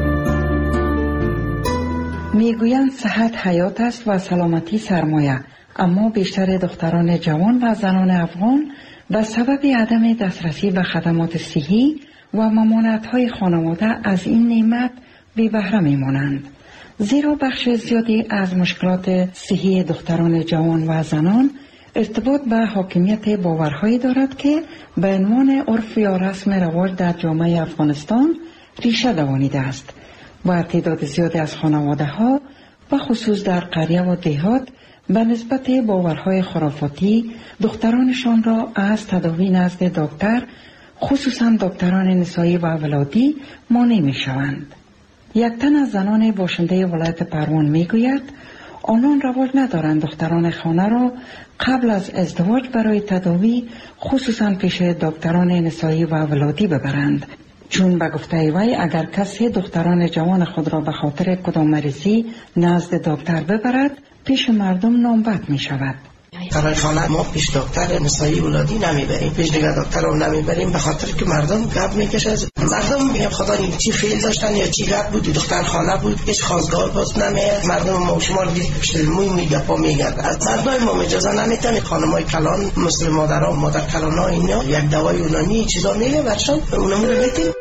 میگویند صحت حیات است و سلامتی سرمایه، اما بیشتر دختران جوان و زنان افغان به سبب عدم دسترسی به خدمات صحی و ممانعت‌های خانواده از این نعمت بی بهره می‌مانند. زیرا بخش زیادی از مشکلات صحی دختران جوان و زنان ارتباط به حاکمیت باورهایی دارد که به عنوان عرف یا رسم رواج در جامعه افغانستان ریشه دوانیده است و تعداد زیادی از خانواده‌ها و خصوص در قریه و دیهات به نسبت باورهای خرافاتی دخترانشان را از تداوی نزد دکتر، خصوصا دکتران نسایی و ولادی، مانع می شوند. یک تن از زنان باشنده ولایت پروان می گوید آنان رواج ندارند دختران خانه را قبل از ازدواج برای تداوی خصوصا پیش دکتران نسایی و ولادی ببرند، چون به گفته وی اگر کسی دختران جوان خود را به خاطر کدام مریضی نزد دکتر ببرد پیش مردم نامبد می شود. برای خانه ما پیش دکتر نسایی ولادی نمیبریم، پیش دیگر دکتر هم نمیبریم، به خاطر که مردم گپ میکشه. مردم میگن خدا این چی فعل داشتن یا چی گپ بود، دختر خانه بود، هیچ خواستگار باز نمیاد. مردم ما شما دیگه موی میگپا میگرد. از مردم ما اجازه نمیتن خانمای کلان مثل مادر کلانا اینا یک دوای اونانی چیزا میگه برشان اونمون رو میتیم.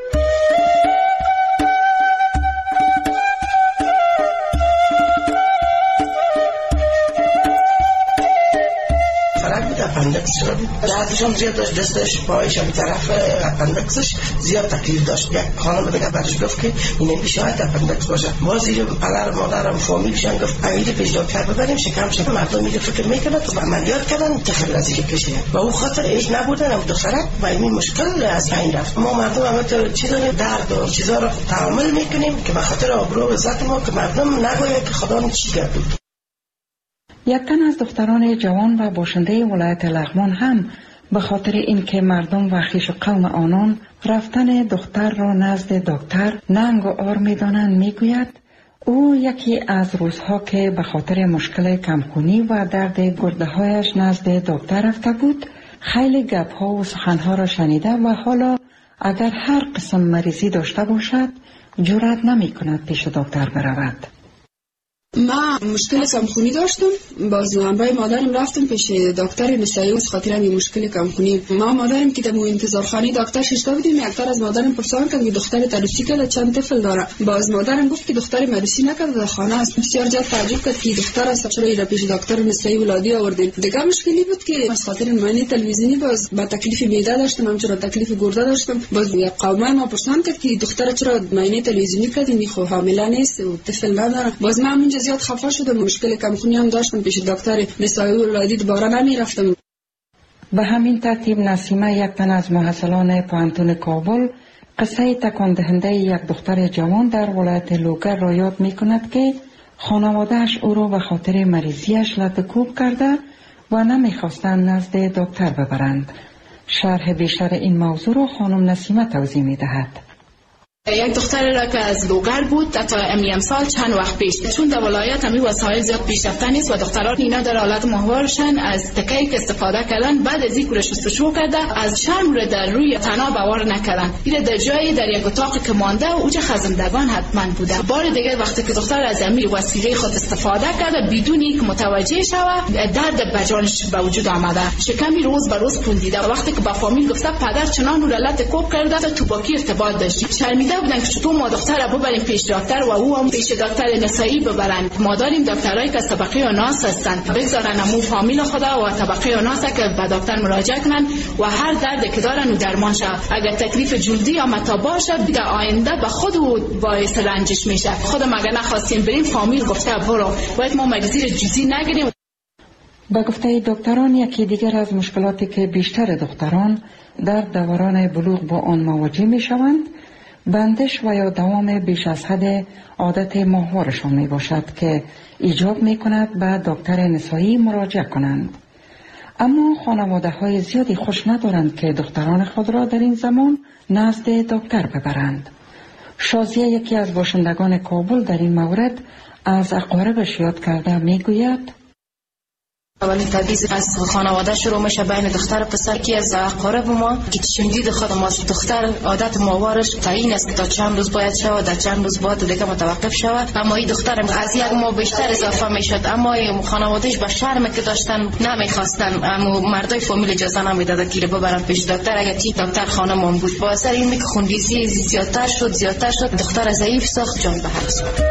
اپندکس شده بود. دردشان زیاد داشت، دستش پایش به طرف اپندکسش زیاد تکلیف داشت. یک خانم دیگه برش گفت که این شاید اپندکس باشه. باز زیر پدر مادرم فامیلشان گفت امید پیش دکتر ببریم شکم شده. مردم میگه فکر میکنه تو عملیات کردن تخیل از اینکه کشه و او خاطر ایش نبودن هم دخترک و این مشکل از بین رفت. ما مردم همه تو چیزا درد و چیزا رو تحمل میکنیم که به خاطر آبرو و عزت ما که مردم نگوید که خدا چی کرد. یک تن از دختران جوان و باشنده ولایت لغمان هم به خاطر اینکه مردم و خویش قوم آنان رفتن دختر را نزد دکتر ننگ و عار می‌دانند میگوید او یکی از روزها که به خاطر مشکل کمخونی و درد گرده‌هایش نزد دکتر رفته بود خیلی گپ‌ها و سخن‌ها را شنیده و حالا اگر هر قسم مریضی داشته باشد جرأت نمی‌کند پیش دکتر برود. ما مشکل کمخونی داشتم، باز همراه مادرم رفتم پیش دکتر نسایی از خاطر این مشکل کمخونی. ما مادرم که در انتظارخانه دکتر ششته بودیم، یک تر از مادرم پرسان کرد که دختر عروسی کرده چند طفل داره. باز مادرم گفت که دختر عروسی نکرده در خانه است. بسیار زیاد تعجب کرد که دختر است، چرا ایرا پیش دکتر نسایی ولادی آوردین. دیگه مشکلی بود که از خاطر معاینه تلویزیونی باز با تکلیف معده داشتم، همچنین تکلیف گرده داشتم. باز یک قوم ما پرسان کرد که دختر چرا معاینه تلویزیونی کردین، خو حامله نیست و طفل نداره. باز من اونجا زیاد خفه شدم، مشکل کمخونی هم داشتم، پیش دکتر نسایی ولادی دوباره نمیرفتم. به همین ترتیب نسیمه یک تن از محصلان پوهنتون کابل قصه تکان دهنده یک دختر جوان در ولایت لوگر را یاد می کند که خانواده‌اش او را به خاطر مریضیش لطکوب کرده و نمیخواستند نزد دکتر ببرند. شرح بیشتر این موضوع را خانم نسیمه توضیح می دهد. یک دختر را که از لوگر بود تا امیم سال چند وقت پیش، چون در ولایت همی وسایل زیاد پیشرفته نیست و دختران اینا در حالت ماهوارشن از تکه‌ای که استفاده کردن بعد از اینکه شستشو کرده از شرم رو در روی تنها باور نکردن. این در جایی در یک اتاقی که مانده و اوج خزندگان حتما بوده. بار دیگه وقتی که دختر از امی وسیله خود استفاده کرده بدون اینکه متوجه شود درد بجانش به وجود آمده، شکمی روز به روز پوندیده. وقتی که با فامیل گفته پدر چنان رو لطکوب کرده تو با کی ارتباط داشتی، شرمیده بودن که چطور ما دختر رو ببریم پیش دکتر و او هم پیش دکتر نسایی ببرن. ما داریم دکترایی که طبقه ناس هستن، بگذارن امو فامیل خدا و طبقه ناس که به دکتر مراجعه کنن و هر دردی که دارن و درمان شه. اگر تکلیف جلدی یا متا باشه در آینده به خود باعث رنجش میشه. خودم اگر نخواستیم بریم فامیل گفته برو، باید ما مریضی جزئی نگیریم. به گفته دکتران یکی دیگر از مشکلاتی که بیشتر دختران در دوران بلوغ با آن مواجه میشوند بندش و یا دوام بیش از حد عادت ماهوارشان می باشد که ایجاب می کند به دکتر نسایی مراجعه کنند. اما خانواده های زیادی خوش ندارند که دختران خود را در این زمان نزد دکتر ببرند. شازیه یکی از باشندگان کابل در این مورد از اقاربش یاد کرده می گوید اولین تبعیض از خانواده شروع میشه بین دختر و پسر که از اقارب ما که شنیدید خود ما دختر عادت ماوارش تعیین است که تا چند روز باید شود، در چند روز باید دیگه متوقف شود، اما این دختر از یک ماه بیشتر اضافه میشد، اما خانوادهش با شرمی که داشتن نمیخواستن، اما مردای فامیل اجازه نمیداد که ببرن پیش دکتر اگه تی دکتر خانم بود. با اثر این که خونریزی زیادتر شد، دختر ضعیف ساخت، جان به حق شد.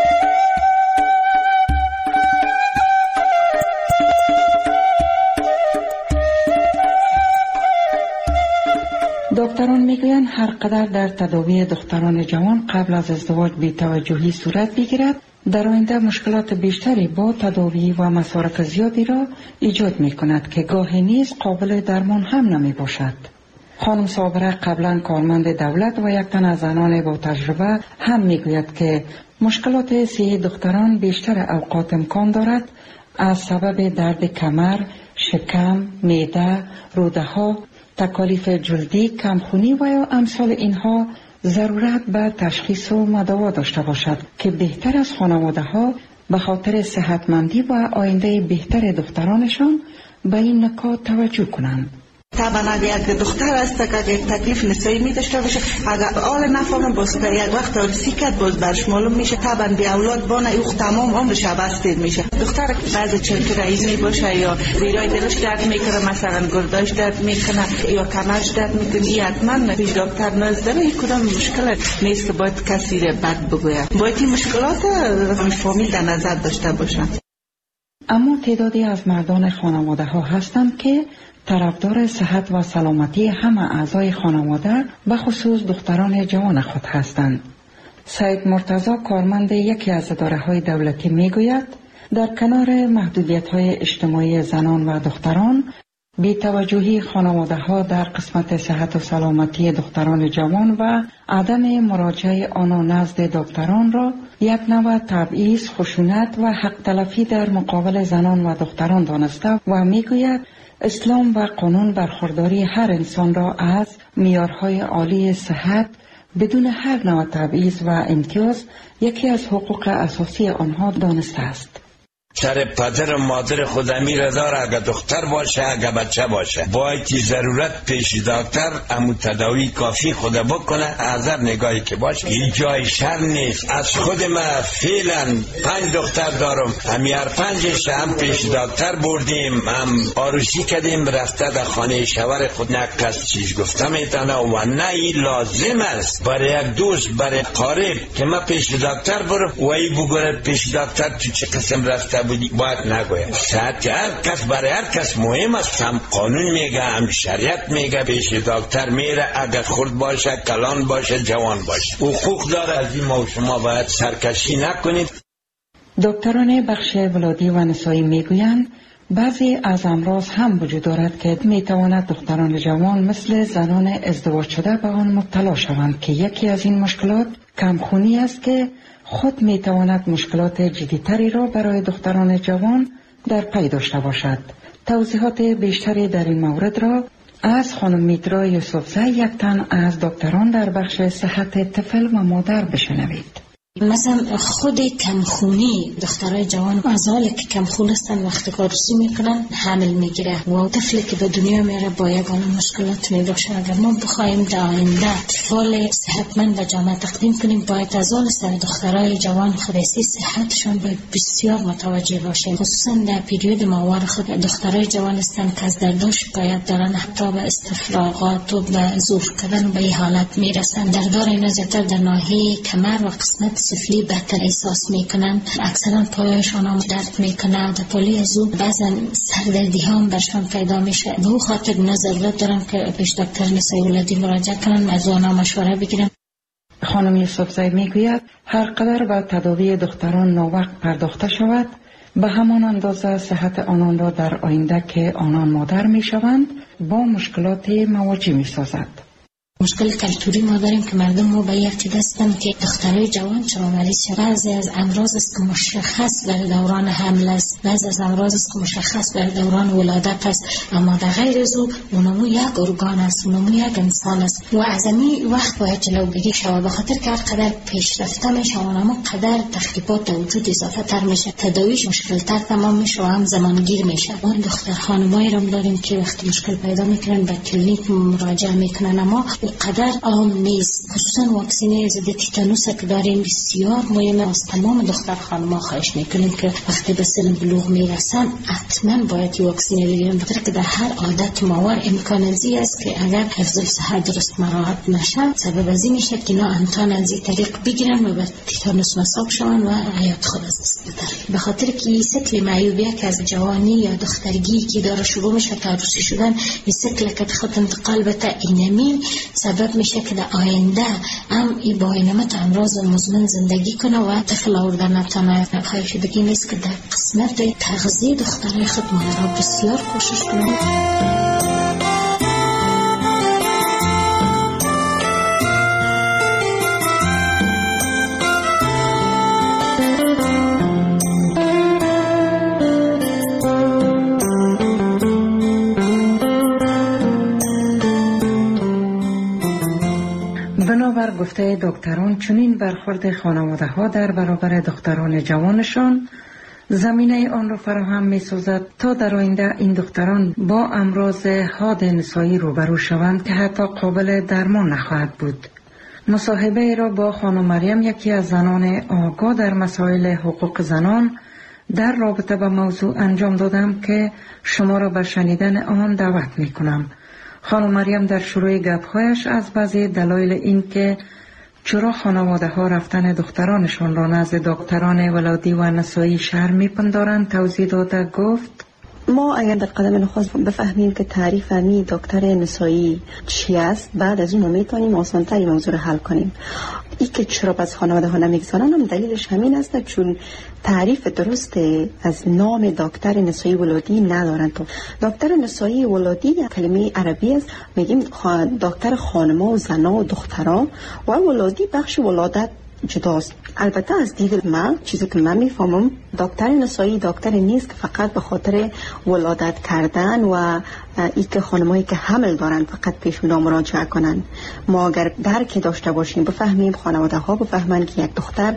دکتران میگویند هر قدر در تداوی دختران جوان قبل از ازدواج بی‌توجهی صورت بگیرد، در آینده مشکلات بیشتری با تداوی و مصارف زیادی را ایجاد می کند که گاهی نیز قابل درمان هم نمی باشد. خانم صابره قبلا کارمند دولت و یک تن از زنان با تجربه هم میگوید که مشکلات صحی دختران بیشتر اوقات امکان دارد از سبب درد کمر، شکم، معده، روده ها، تکالیف جلدی، کمخونی و یا امثال اینها ضرورت به تشخیص و مداوا داشته باشد که بهتر از خانواده ها به خاطر صحتمندی و آینده بهتر دخترانشان به این نکات توجه کنند. طبعا اگر یک دختر است که یک تکلیف نسایی می داشته باشه، اگر آل نفهم باز پر یک وقت آرسی کرد باز برش معلوم میشه، طبعا بی اولاد بانه اوخ تمام عمرش بستید میشه. دختر بعضی چرت رئیس می باشه یا ویرای دلش درد میکنه، مثلا گرداش درد میکنه یا کمرش درد میکنه، این حتما پیش دکتر نزدن. این کدام مشکل نیست که باید کسی را بد بگوید، باید این مشکلات فامیل در نظر داشته باشن. اما تعدادی از مردان خانواده ها هستند که طرفدار صحت و سلامتی همه اعضای خانواده به خصوص دختران جوان خود هستند. سید مرتضی کارمند یکی از اداره‌های دولتی میگوید در کنار محدودیت‌های اجتماعی زنان و دختران، بی‌توجهی خانواده‌ها در قسمت صحت و سلامتی دختران جوان و عدم مراجعه آنها نزد دکتران را یک نوع تبعیض، خشونت و حق تلفی در مقابل زنان و دختران دانسته و میگوید اسلام و قانون برخورداری هر انسان را از معیارهای عالی صحت بدون هر نوع تبعیض و امتیاز یکی از حقوق اساسی آنها دانسته است. سر پدر و مادر خود امیر داره، اگه دختر باشه اگه بچه باشه باید ضرورت پیش دکتر امو تداوی کافی خود بکنه. هزار نگاهی که باشه این جای شر نیست. از خود ما فعلا 5 دختر دارم، همی هر 5 هم پیش دکتر بردیم، هم آروسی کردیم، رفته در خانه شوهر خود نه کس چیز گفته میتونه و نه این لازم است برای یک دوست برای قارب که ما پیش دکتر برم و ای بگره پیش دکتر تو چه قسم رفته بودی باید نگوید. صحت هر کس برای هر کس مهم است، هم قانون میگه هم شریعت میگه پیش دکتر میره، اگر خرد باشه کلان باشه جوان باشه حقوق داره. از این ما شما باید سرکشی نکنید. دکتران بخش ولادی و نسایی میگویند بعضی از امراض هم وجود دارد که میتواند دختران جوان مثل زنان ازدواج شده به آن مبتلا شوند که یکی از این مشکلات کمخونی است که خود میتواند مشکلات جدیتری را برای دختران جوان در پی داشته باشد. توضیحات بیشتری در این مورد را از خانم میترا یوسفزی یک تن از دکتران در بخش صحت طفل و مادر بشنوید. مثلا خود کمخونی دخترای جوان از حالی که کمخون هستن وقتی کارسی میکنن حمل میگیره و طفلی که به دنیا میره با یگانه مشکلات میباشه. اگر ما بخوایم در آینده اطفال صحتمند و جامعه تقدیم کنیم باید از حال سر دخترای جوان خودسی صحتشان به بسیار متوجه باشیم، خصوصا در پیریود ماهوار خود دخترای جوان هستن که از دردها شکایت دارن، حتی به استفراغات و به زور کردن به این حالت میرسن. دردار اینا زیادتر در ناحیه کمر و قسمت سفلی بهتر احساس میکنن، اکثرا پایشان هم درد میکنه، در پالی ازو بعضا سردردی هم برشان پیدا میشه. به او خاطر ضرورت دارن که پیش دکتر نسایی ولادی مراجعه کنن، از آنها مشوره بگیرن. خانم یوسفزی میگوید هر قدر به تداوی دختران ناوقت پرداخته شود به همان اندازه صحت آنان را در آینده که آنان مادر میشوند با مشکلات مواجه میسازد. مشکل کلتوری ما داریم که مردم ما به یک دستن که دخترای جوان چرا مریض شدن. بعضی از امراض است که مشخص برای دوران حمل است، بعضی از امراض است که مشخص برای دوران ولادت است، اما در غیر از اونمو یک ارگان است، اونمو یک انسان است و از این وقت باید جلوگیری شود. به خاطر که هر قدر پیشرفته میشه اونمو قدر تخریبات در وجود اضافه تر میشه، تداویش مشکل تر تمام میشه و هم زمانگیر میشه. اون دختر خانمایی رو داریم که وقتی مشکل پیدا میکنن به کلینیک مراجعه میکنن، اما قدر عام نیست. خصوصا واکسینه ضد تیتانوس که داریم بسیار مهمه. از تمام دختر خانم‌ها خواهش میکنیم که وقتی به سن بلوغ میرسن حتما باید واکسینه بگیرن، بخاطر که در هر عادت ماور امکان ازی است که اگر حفظ صحت درست مراعات نشه سبب ازی میشه که اینا امتحان از این طریق بگیرن و به تیتانوس مصاب شون و حیات خود از دست بدن. به خاطر که این سیکل معیوبیه که از جوانی یا دخترگی که داره شروع میشه تا عروسی شدن، این سیکل که خود انتقال بده اینمی سبب میشه که در آینده هم این با اینمت امراض مزمن زندگی کنه و طفل آوردن نتانه. خواهش بگیم است که در قسمت تغذیه دخترای خود مادرها بسیار کوشش کنند. بنابر گفته دکتران چنین برخورد خانواده ها در برابر دختران جوانشان زمینه آن را فراهم می سازد تا در آینده این دختران با امراض حاد نسایی روبرو شوند که حتی قابل درمان نخواهد بود. مصاحبه را با خانم مریم، یکی از زنان آگاه در مسائل حقوق زنان، در رابطه با موضوع انجام دادم که شما را به شنیدن آن دعوت می کنم. خانم مریم در شروع گپ‌هایش از بعضی دلایل این که چرا خانواده ها رفتن دخترانشان را نزد دکتران ولادی و نسایی شرم می‌پندارند توضیح داده گفت: ما اگر در قدم نخست بفهمیم که تعریف می دکتر نسایی چی است، بعد از اون میتونیم آسان‌تر این موضوع رو حل کنیم. این که چرا از خانواده ها نمیگذارن هم دلیلش همین است چون تعریف درست از نام دکتر نسایی ولادی ندارن. تو دکتر نسایی ولادی کلمه عربی است، میگیم دکتر خانما و زنا و دخترها، و ولادی بخش ولادت جداست. البته از دید من چیزی که من میفهمم دکتر نسایی دکتر نیست که فقط به خاطر ولادت کردن و ای که خانمایی که حمل دارن فقط پیش اونا مراجعه کنن. ما اگر درک داشته باشیم، بفهمیم، خانواده ها بفهمن که یک دختر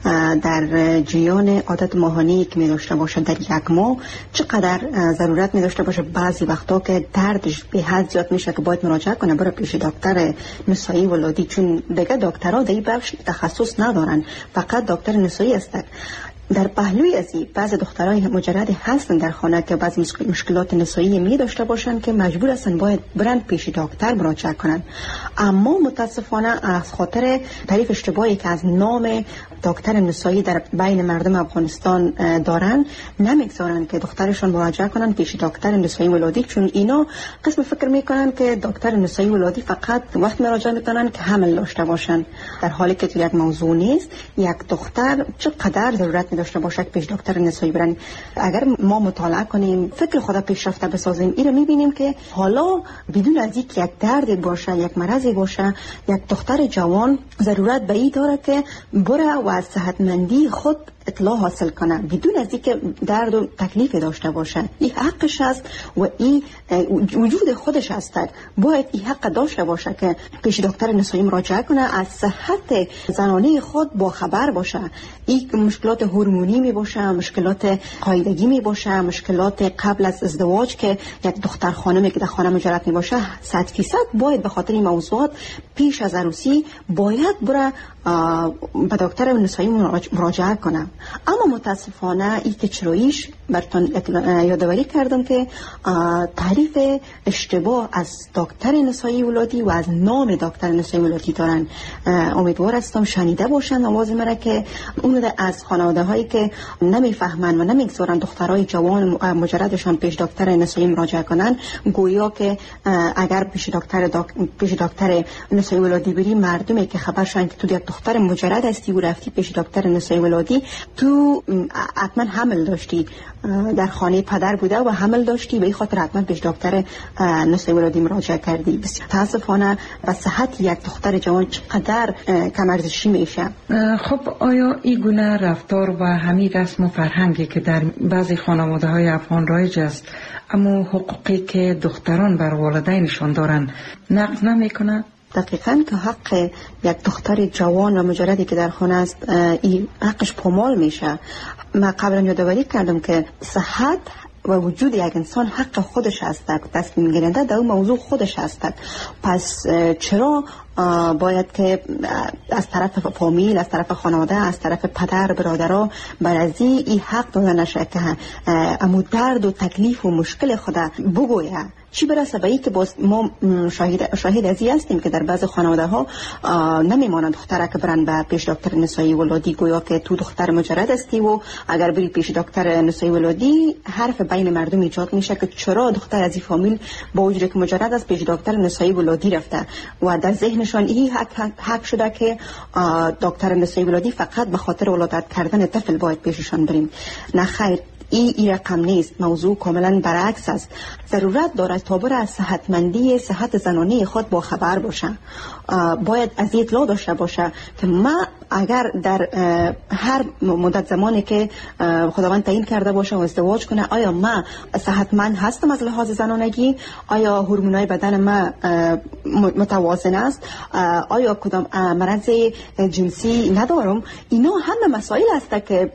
در جریان عادت ماهانه‌ای که می داشته باشه در یک ماه چقدر ضرورت می داشته باشه، بعضی وقتا که دردش به حد زیاد میشه که باید مراجعه کنه بره پیش دکتر نسایی ولادی، چون دیگه دکترها در این بخش تخصص ندارن، فقط دکتر نسایی هستند. در پهلوی از این بعض دخترای مجرد هستن در خانه که بعض مشکلات نسایی می داشته باشن که مجبور هستن باید برند پیش دکتر مراجعه کنن، اما متاسفانه از خاطر تعریف اشتباهی که از نام دکتر نسایی در بین مردم افغانستان دارن نمیگذارن که دخترشون مراجعه کنن پیش دکتر نسایی ولادی، چون اینا قسم فکر میکنن که دکتر نسایی ولادی فقط وقت مراجعه میکنن که حمل داشته باشن، در حالی که تو یک موضوع نیست. یک دختر چقدر ضرورت داشته باشه که پیش دکتر نسایی برن. اگر ما مطالعه کنیم، فکر خود پیشرفته بسازیم، این رو میبینیم که حالا بدون از اینکه یک درد باشه، یک مرضی باشه، یک دختر جوان ضرورت به این داره که بره و از صحتمندی خود اطلاع حاصل کنه بدون از اینکه درد و تکلیف داشته باشه. این حقش است و این وجود خودش است. باید این حق داشته باشه که پیش دکتر نسایی مراجعه کنه، از صحت زنانه خود با خبر باشه. این مشکلات هورمونی می باشه، مشکلات قاعدگی می باشه، مشکلات قبل از ازدواج که یک دختر خانمی که در خانه مجرد می باشه 100% باید به خاطر این موضوعات پیش از عروسی باید بره به دکتر نسایی مراجعه کنه. اما متاسفانه این که چراییش براتون یادآوری کردم که تعریف اشتباه از دکتر نسایی ولادی و از نام دکتر نسایی ولادی دارن. امیدوار هستم شنیده باشن آواز مرا که اون از خانواده هایی که نمیفهمن و نمیگذارن دخترای جوان مجردشان پیش دکتر نسایی مراجعه کنن، گویا که اگر پیش دکتر نسایی ولادی بری، مردمی که خبر شدن که تو یک دختر مجرد هستی و رفتی پیش دکتر نسای ولادی، تو حتما حمل داشتی، در خانه پدر بوده و حمل داشتی، به این خاطر حتما پیش دکتر نسای ولادی مراجعه کردی. متاسفانه و صحت یک دختر جوان چقدر کم ارزشی میشه. خب آیا این گونه رفتار و همین رسم و فرهنگی که در بعضی خانواده های افغان رایج است، اما حقوقی که دختران بر والدینشان دارن نقض نمیکنه؟ دقیقاً که حق یک دختر جوان و مجردی که در خانه است این حقش پامال میشه. من قبلا یادآوری کردم که صحت و وجود یک انسان حق خودش است، تصمیم گیرنده در اون موضوع خودش است. پس چرا باید که از طرف فامیل، از طرف خانواده، از طرف پدر برادرها بر از این حق داده نشه که امو درد و تکلیف و مشکل خود بگویه؟ چی برسه به این که باز ما شاهد ازی هستیم که در بعض خانواده ها نمیمانند دختره که برن به پیش دکتر نسایی ولادی، گویا که تو دختر مجرد هستی و اگر بری پیش دکتر نسایی ولادی حرف بین مردم ایجاد میشه که چرا دختر از این فامیل با وجودی که مجرد است پیش دکتر نسایی ولادی رفته و در ذهنشان این حق شده که دکتر نسایی ولادی فقط به خاطر ولادت کردن طفل باید پیششان بریم. نه خیر، این رقم نیست. موضوع کاملا برعکس است. ضرورت دارد تا بر از صحت زنانه خود با خبر باشه، باید از اطلاع داشته باشه که ما اگر در هر مدت زمانی که خداوند تعیین کرده باشه و ازدواج کنه، آیا ما صحتمند هستم از لحاظ زنانگی؟ آیا هورمونای بدن ما متوازن است؟ آیا کدام مرض جنسی ندارم؟ اینا همه مسائل است که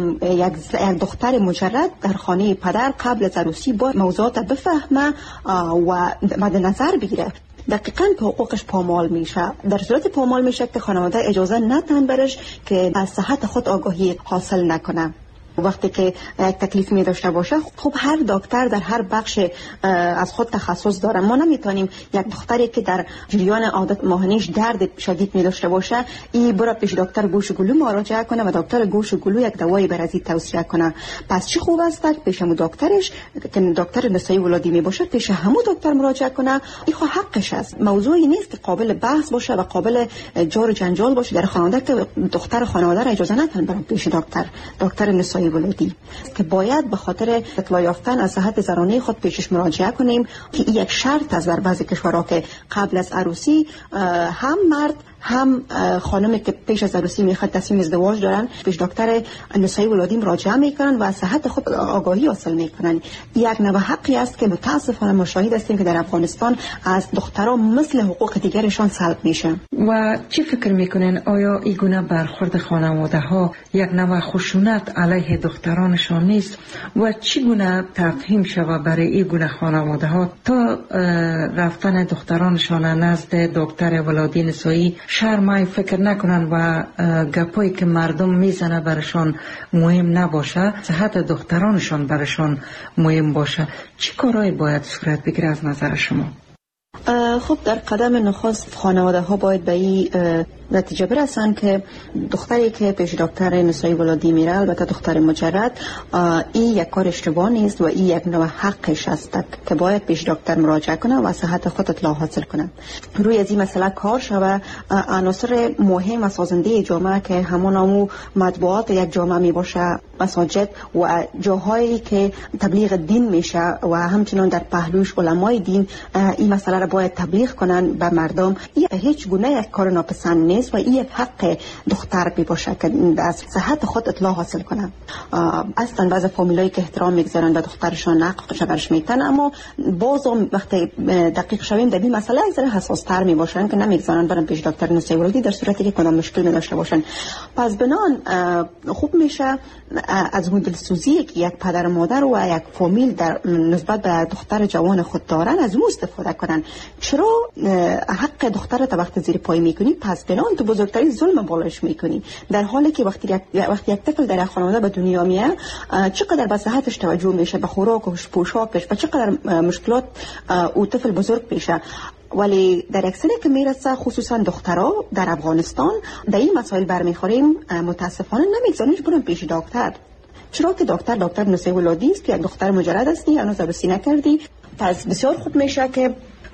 یک دختر مجرد در خانه پدر قبل از عروسی با موضوعات بفهمه و مد نظر بگیره. دقیقاً که حقوقش پامال میشه. در صورت پامال میشه که خانواده اجازه ندن برش که از صحت خود آگاهی حاصل نکنه. وقتی که یک تکلیف می داشته باشه، خب هر دکتر در هر بخش از خود تخصص داره. ما نمیتونیم یک دختری که در جریان عادت ماهانه‌اش درد شدید می داشته باشه این برای پیش دکتر گوش و گلو مراجعه کنه و دکتر گوش و گلو یک دوای برازی توصیه کنه. پس چه خوب است پیش همون دکترش که دکتر نسایی ولادی می باشه پیش همون دکتر مراجعه کنه. این خو حقش است. موضوعی نیست که قابل بحث باشه و قابل جار و جنجال باشه در خانواده که دختر خانواده را اجازه ندن برن پیش دکتر نسایی ولادی، که باید به خاطر اطلاع یافتن از صحت زنانه خود پیشش مراجعه کنیم که این یک شرط است در بعضی کشورها که قبل از عروسی هم مرد هم خانمی که پیش از عروسی میخواد تصمیم ازدواج دارن پیش دکتر نسایی ولادی مراجعه میکنن و از صحت خود آگاهی حاصل میکنن. یک نوع حقی است که متاسفانه ما شاهد هستیم که در افغانستان از دخترها مثل حقوق دیگرشان سلب میشه. و چی فکر میکنین آیا این گونه برخورد خانواده ها یک نوع خشونت علیه دخترانشان نیست و چی گونه تفهیم شود برای این گونه خانواده ها تا رفتن دخترانشان نزد دکتر ولادی نسایی شرمای فکر نکنن و گپایی که مردم میزنه برشان مهم نباشه، صحت دخترانشان برشان مهم باشه؟ چی کارایی باید صورت بگیره از نظر شما؟ خب در قدم نخست خانواده ها باید به این نتیجه برسن که دختری که پیش دکتر نسایی ولادی میره، البته دختر مجرد، این یک کار اشتباه نیست و این یک نوع حقش است که باید پیش دکتر مراجعه کنه و صحت خود اطلاع حاصل کنه. روی از این مسئله کار شوه. عناصر مهم و سازنده جامعه که همون مطبوعات یک جامعه می باشه، مساجد و جاهایی که تبلیغ دین میشه و همچنان در پهلوش علمای دین این مسئله را باید تبلیغ کنن به مردم. این هیچ گونه یک کار ناپسند نیست و این یک حق دختر می باشه که از صحت خود اطلاع حاصل کنه. اصلا بعضی فامیلایی که احترام میگذارن به دخترشان نقدش برش میتن، اما باز وقتی دقیق شویم در این مسئله اکثر حساس تر می باشن که نمیگذارن برن پیش دکتر نسایی ولادی در صورتی که کدام مشکل می داشته باشن. پس بنان خوب میشه از اون دلسوزی که یک پدر و مادر و یک فامیل در نسبت به دختر جوان خود دارن از اون استفاده کنن. چرا حق دختر تا وقت زیر پای میکنی، پس بنان تو بزرگترین ظلم بالایش میکنی، در حالی که وقتی یک طفل در خانواده به دنیا میاد چقدر به صحتش توجه میشه، به خوراکش، پوشاکش، و چقدر مشکلات او طفل بزرگ میشه. ولی در اکثر که میرسه خصوصا دخترها در افغانستان در این مسائل برمیخوریم، متاسفانه نمیگذارنش برن پیش دکتر. چرا که دکتر نسایی ولادی است که یک دختر مجرد هستی، هنوز عروسی نکردی، پس بسیار خوب میشه که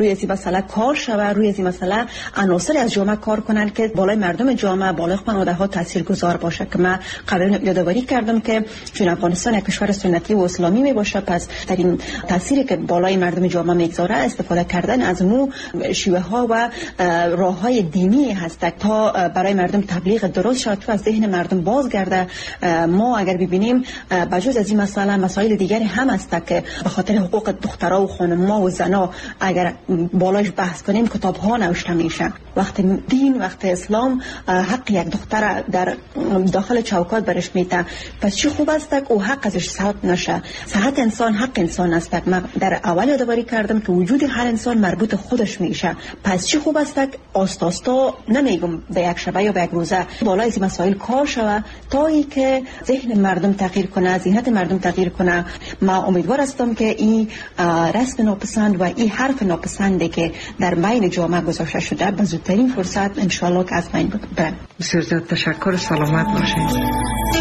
روی این مسئله کار شوه، روی این مسئله عناصر از جامعه کار کنن که بالای مردم جامعه، بالای خانواده ها تاثیرگذار باشه. که من قبلا یادآوری کردم که چون افغانستان یک کشور سنتی و اسلامی می باشه، پس در این تاثیری که بالای مردم جامعه میگذاره استفاده کردن از مو شیوه ها و راه های دینی هست تا برای مردم تبلیغ درست شد، تو از ذهن مردم بازگرده. ما اگر ببینیم بجز از این مسئله مسائل دیگری هم هست که به خاطر حقوق دخترها و خانم‌ها و زنا اگر بالاش بحث کنیم کتاب ها نوشته میشه. وقت دین، وقت اسلام حق یک دختر در داخل چوکات برش میته، پس چی خوب است که او حق ازش سلب نشه. صحت انسان حق انسان است. من در اول یادآوری کردم که وجود هر انسان مربوط خودش میشه، پس چی خوب است که آستاستا نمیگم به یک شبه یا به یک روزه بالای این مسائل کار شوه تا ای که ذهن مردم تغییر کنه، ذهنیت مردم تغییر کنه. ما امیدوار هستم که این رسم ناپسند و این حرف ناپسندی که در بین جامعه گذاشته شده به زودترین فرصت ان شاء الله که از بین بره. بسیار زیاد تشکر، سلامت باشید.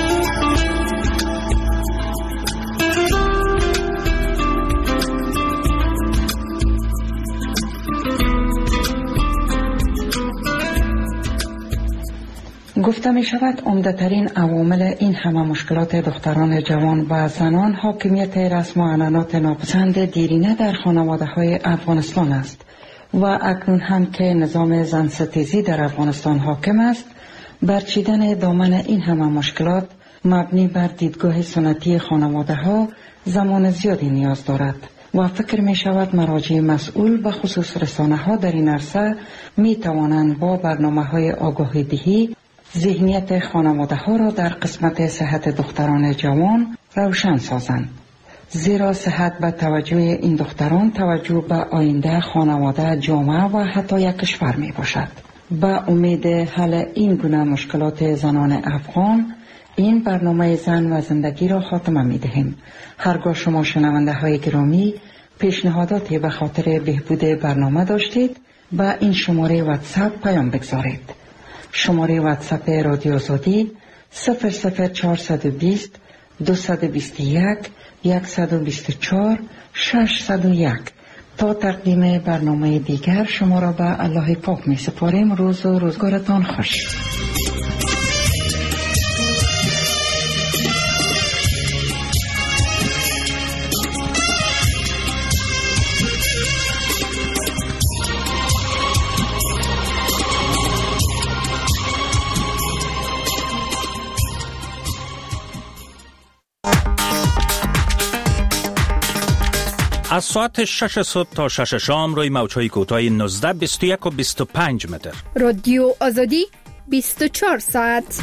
گفته می شود عمده‌ترین عوامل این همه مشکلات دختران جوان و زنان حاکمیت رسم و عنعنات ناپسند دیرینه در خانواده های افغانستان است و اکنون هم که نظام زن ستیزی در افغانستان حاکم است، برچیدن دامن این همه مشکلات مبنی بر دیدگاه سنتی خانواده ها زمان زیادی نیاز دارد و فکر می شود مراجع مسئول و خصوص رسانه ها در این عرصه می توانند با برنامه های آگاهی دهی ذهنیت خانواده ها را در قسمت صحت دختران جوان روشن سازند، زیرا صحت و توجه این دختران توجه به آینده خانواده، جامعه و حتی یک کشور می باشد. با امید حل این گونه مشکلات زنان افغان این برنامه زن و زندگی را خاتمه می دهیم. هرگاه شما شنونده های گرامی پیشنهاداتی به خاطر بهبود برنامه داشتید با این شماره واتساپ پیام بگذارید. شماره واتساپ رادیو آزادی 00420 221 124 601. تا تقدیم برنامه دیگر شما را به الله پاک می سپاریم. روز و روزگارتان خوش. از ساعت 6 صبح تا 6 شام روی موج‌های کوتاه 19، 21 و 25 متر. رادیو آزادی 24 ساعت.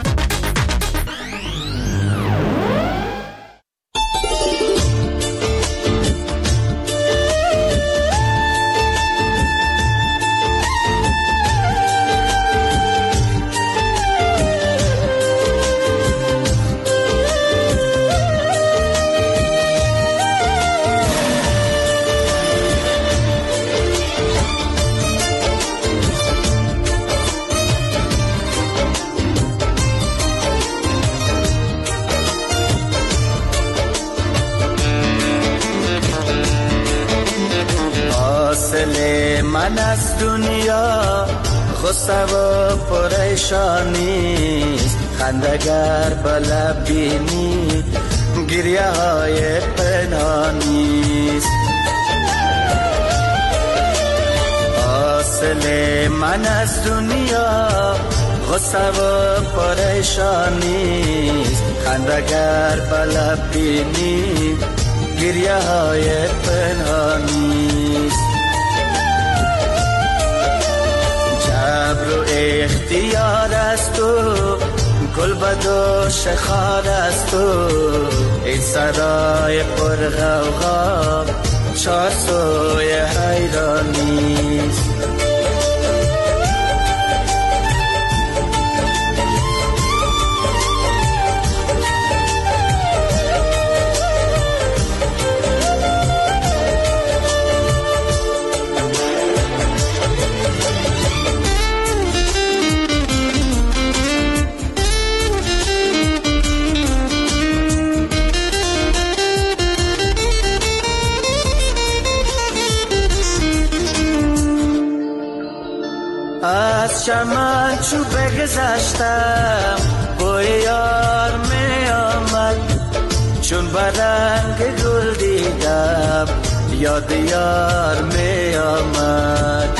من از دنیا غصه و پریشانیست، خندگر بلب بینی گریه های پنهانیست. حاصل من از دنیا غصه و پریشانیست، خندگر بلب بینی گریه های پنهانیست. جبر و اختیار است تو، گل بدو شخار است تو، این سرای پر غوغا چار سوی حیرانیست. چمن چو بگذشتم بوی یار می آمد، چون برنگ گل دیدم یاد یار می آمد.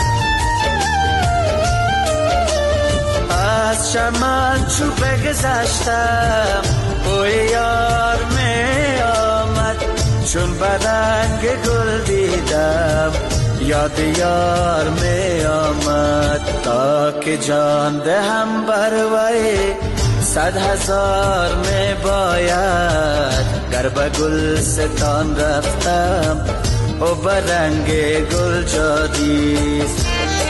از چمن چو بگذشتم بوی یار می آمد، چون برنگ گل دیدم یاد یار می آمد. تا که جان دهم بر وی 100,000 می باید، گر به گلستان رفتم او برنگ گل جادیست.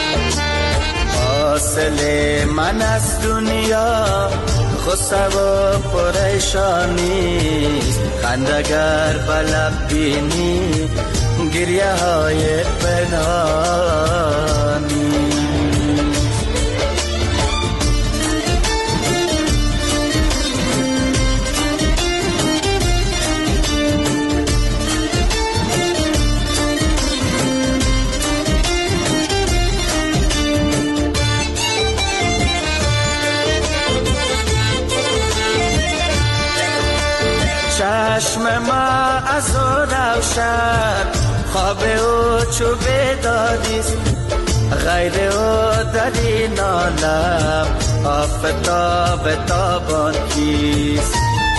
حاصل من از دنیا غصه و پریشانیست، خندگر به لب بینی گریه های پنهانی. چشم ما از او روشن، خواب او چو بیدادیست، غیر او در این عالم آفتاب تابان کیست.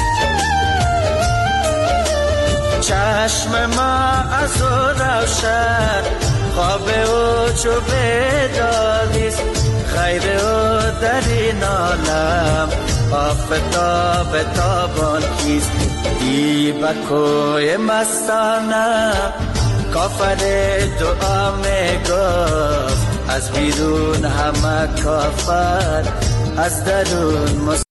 چشم ما از او روشن، خواب او چو بیدادیست، غیر او در این عالم آفتاب تابان کیست. دی بکوی مستانه کافر دعا می گفت، از بیرون همه کافر از درون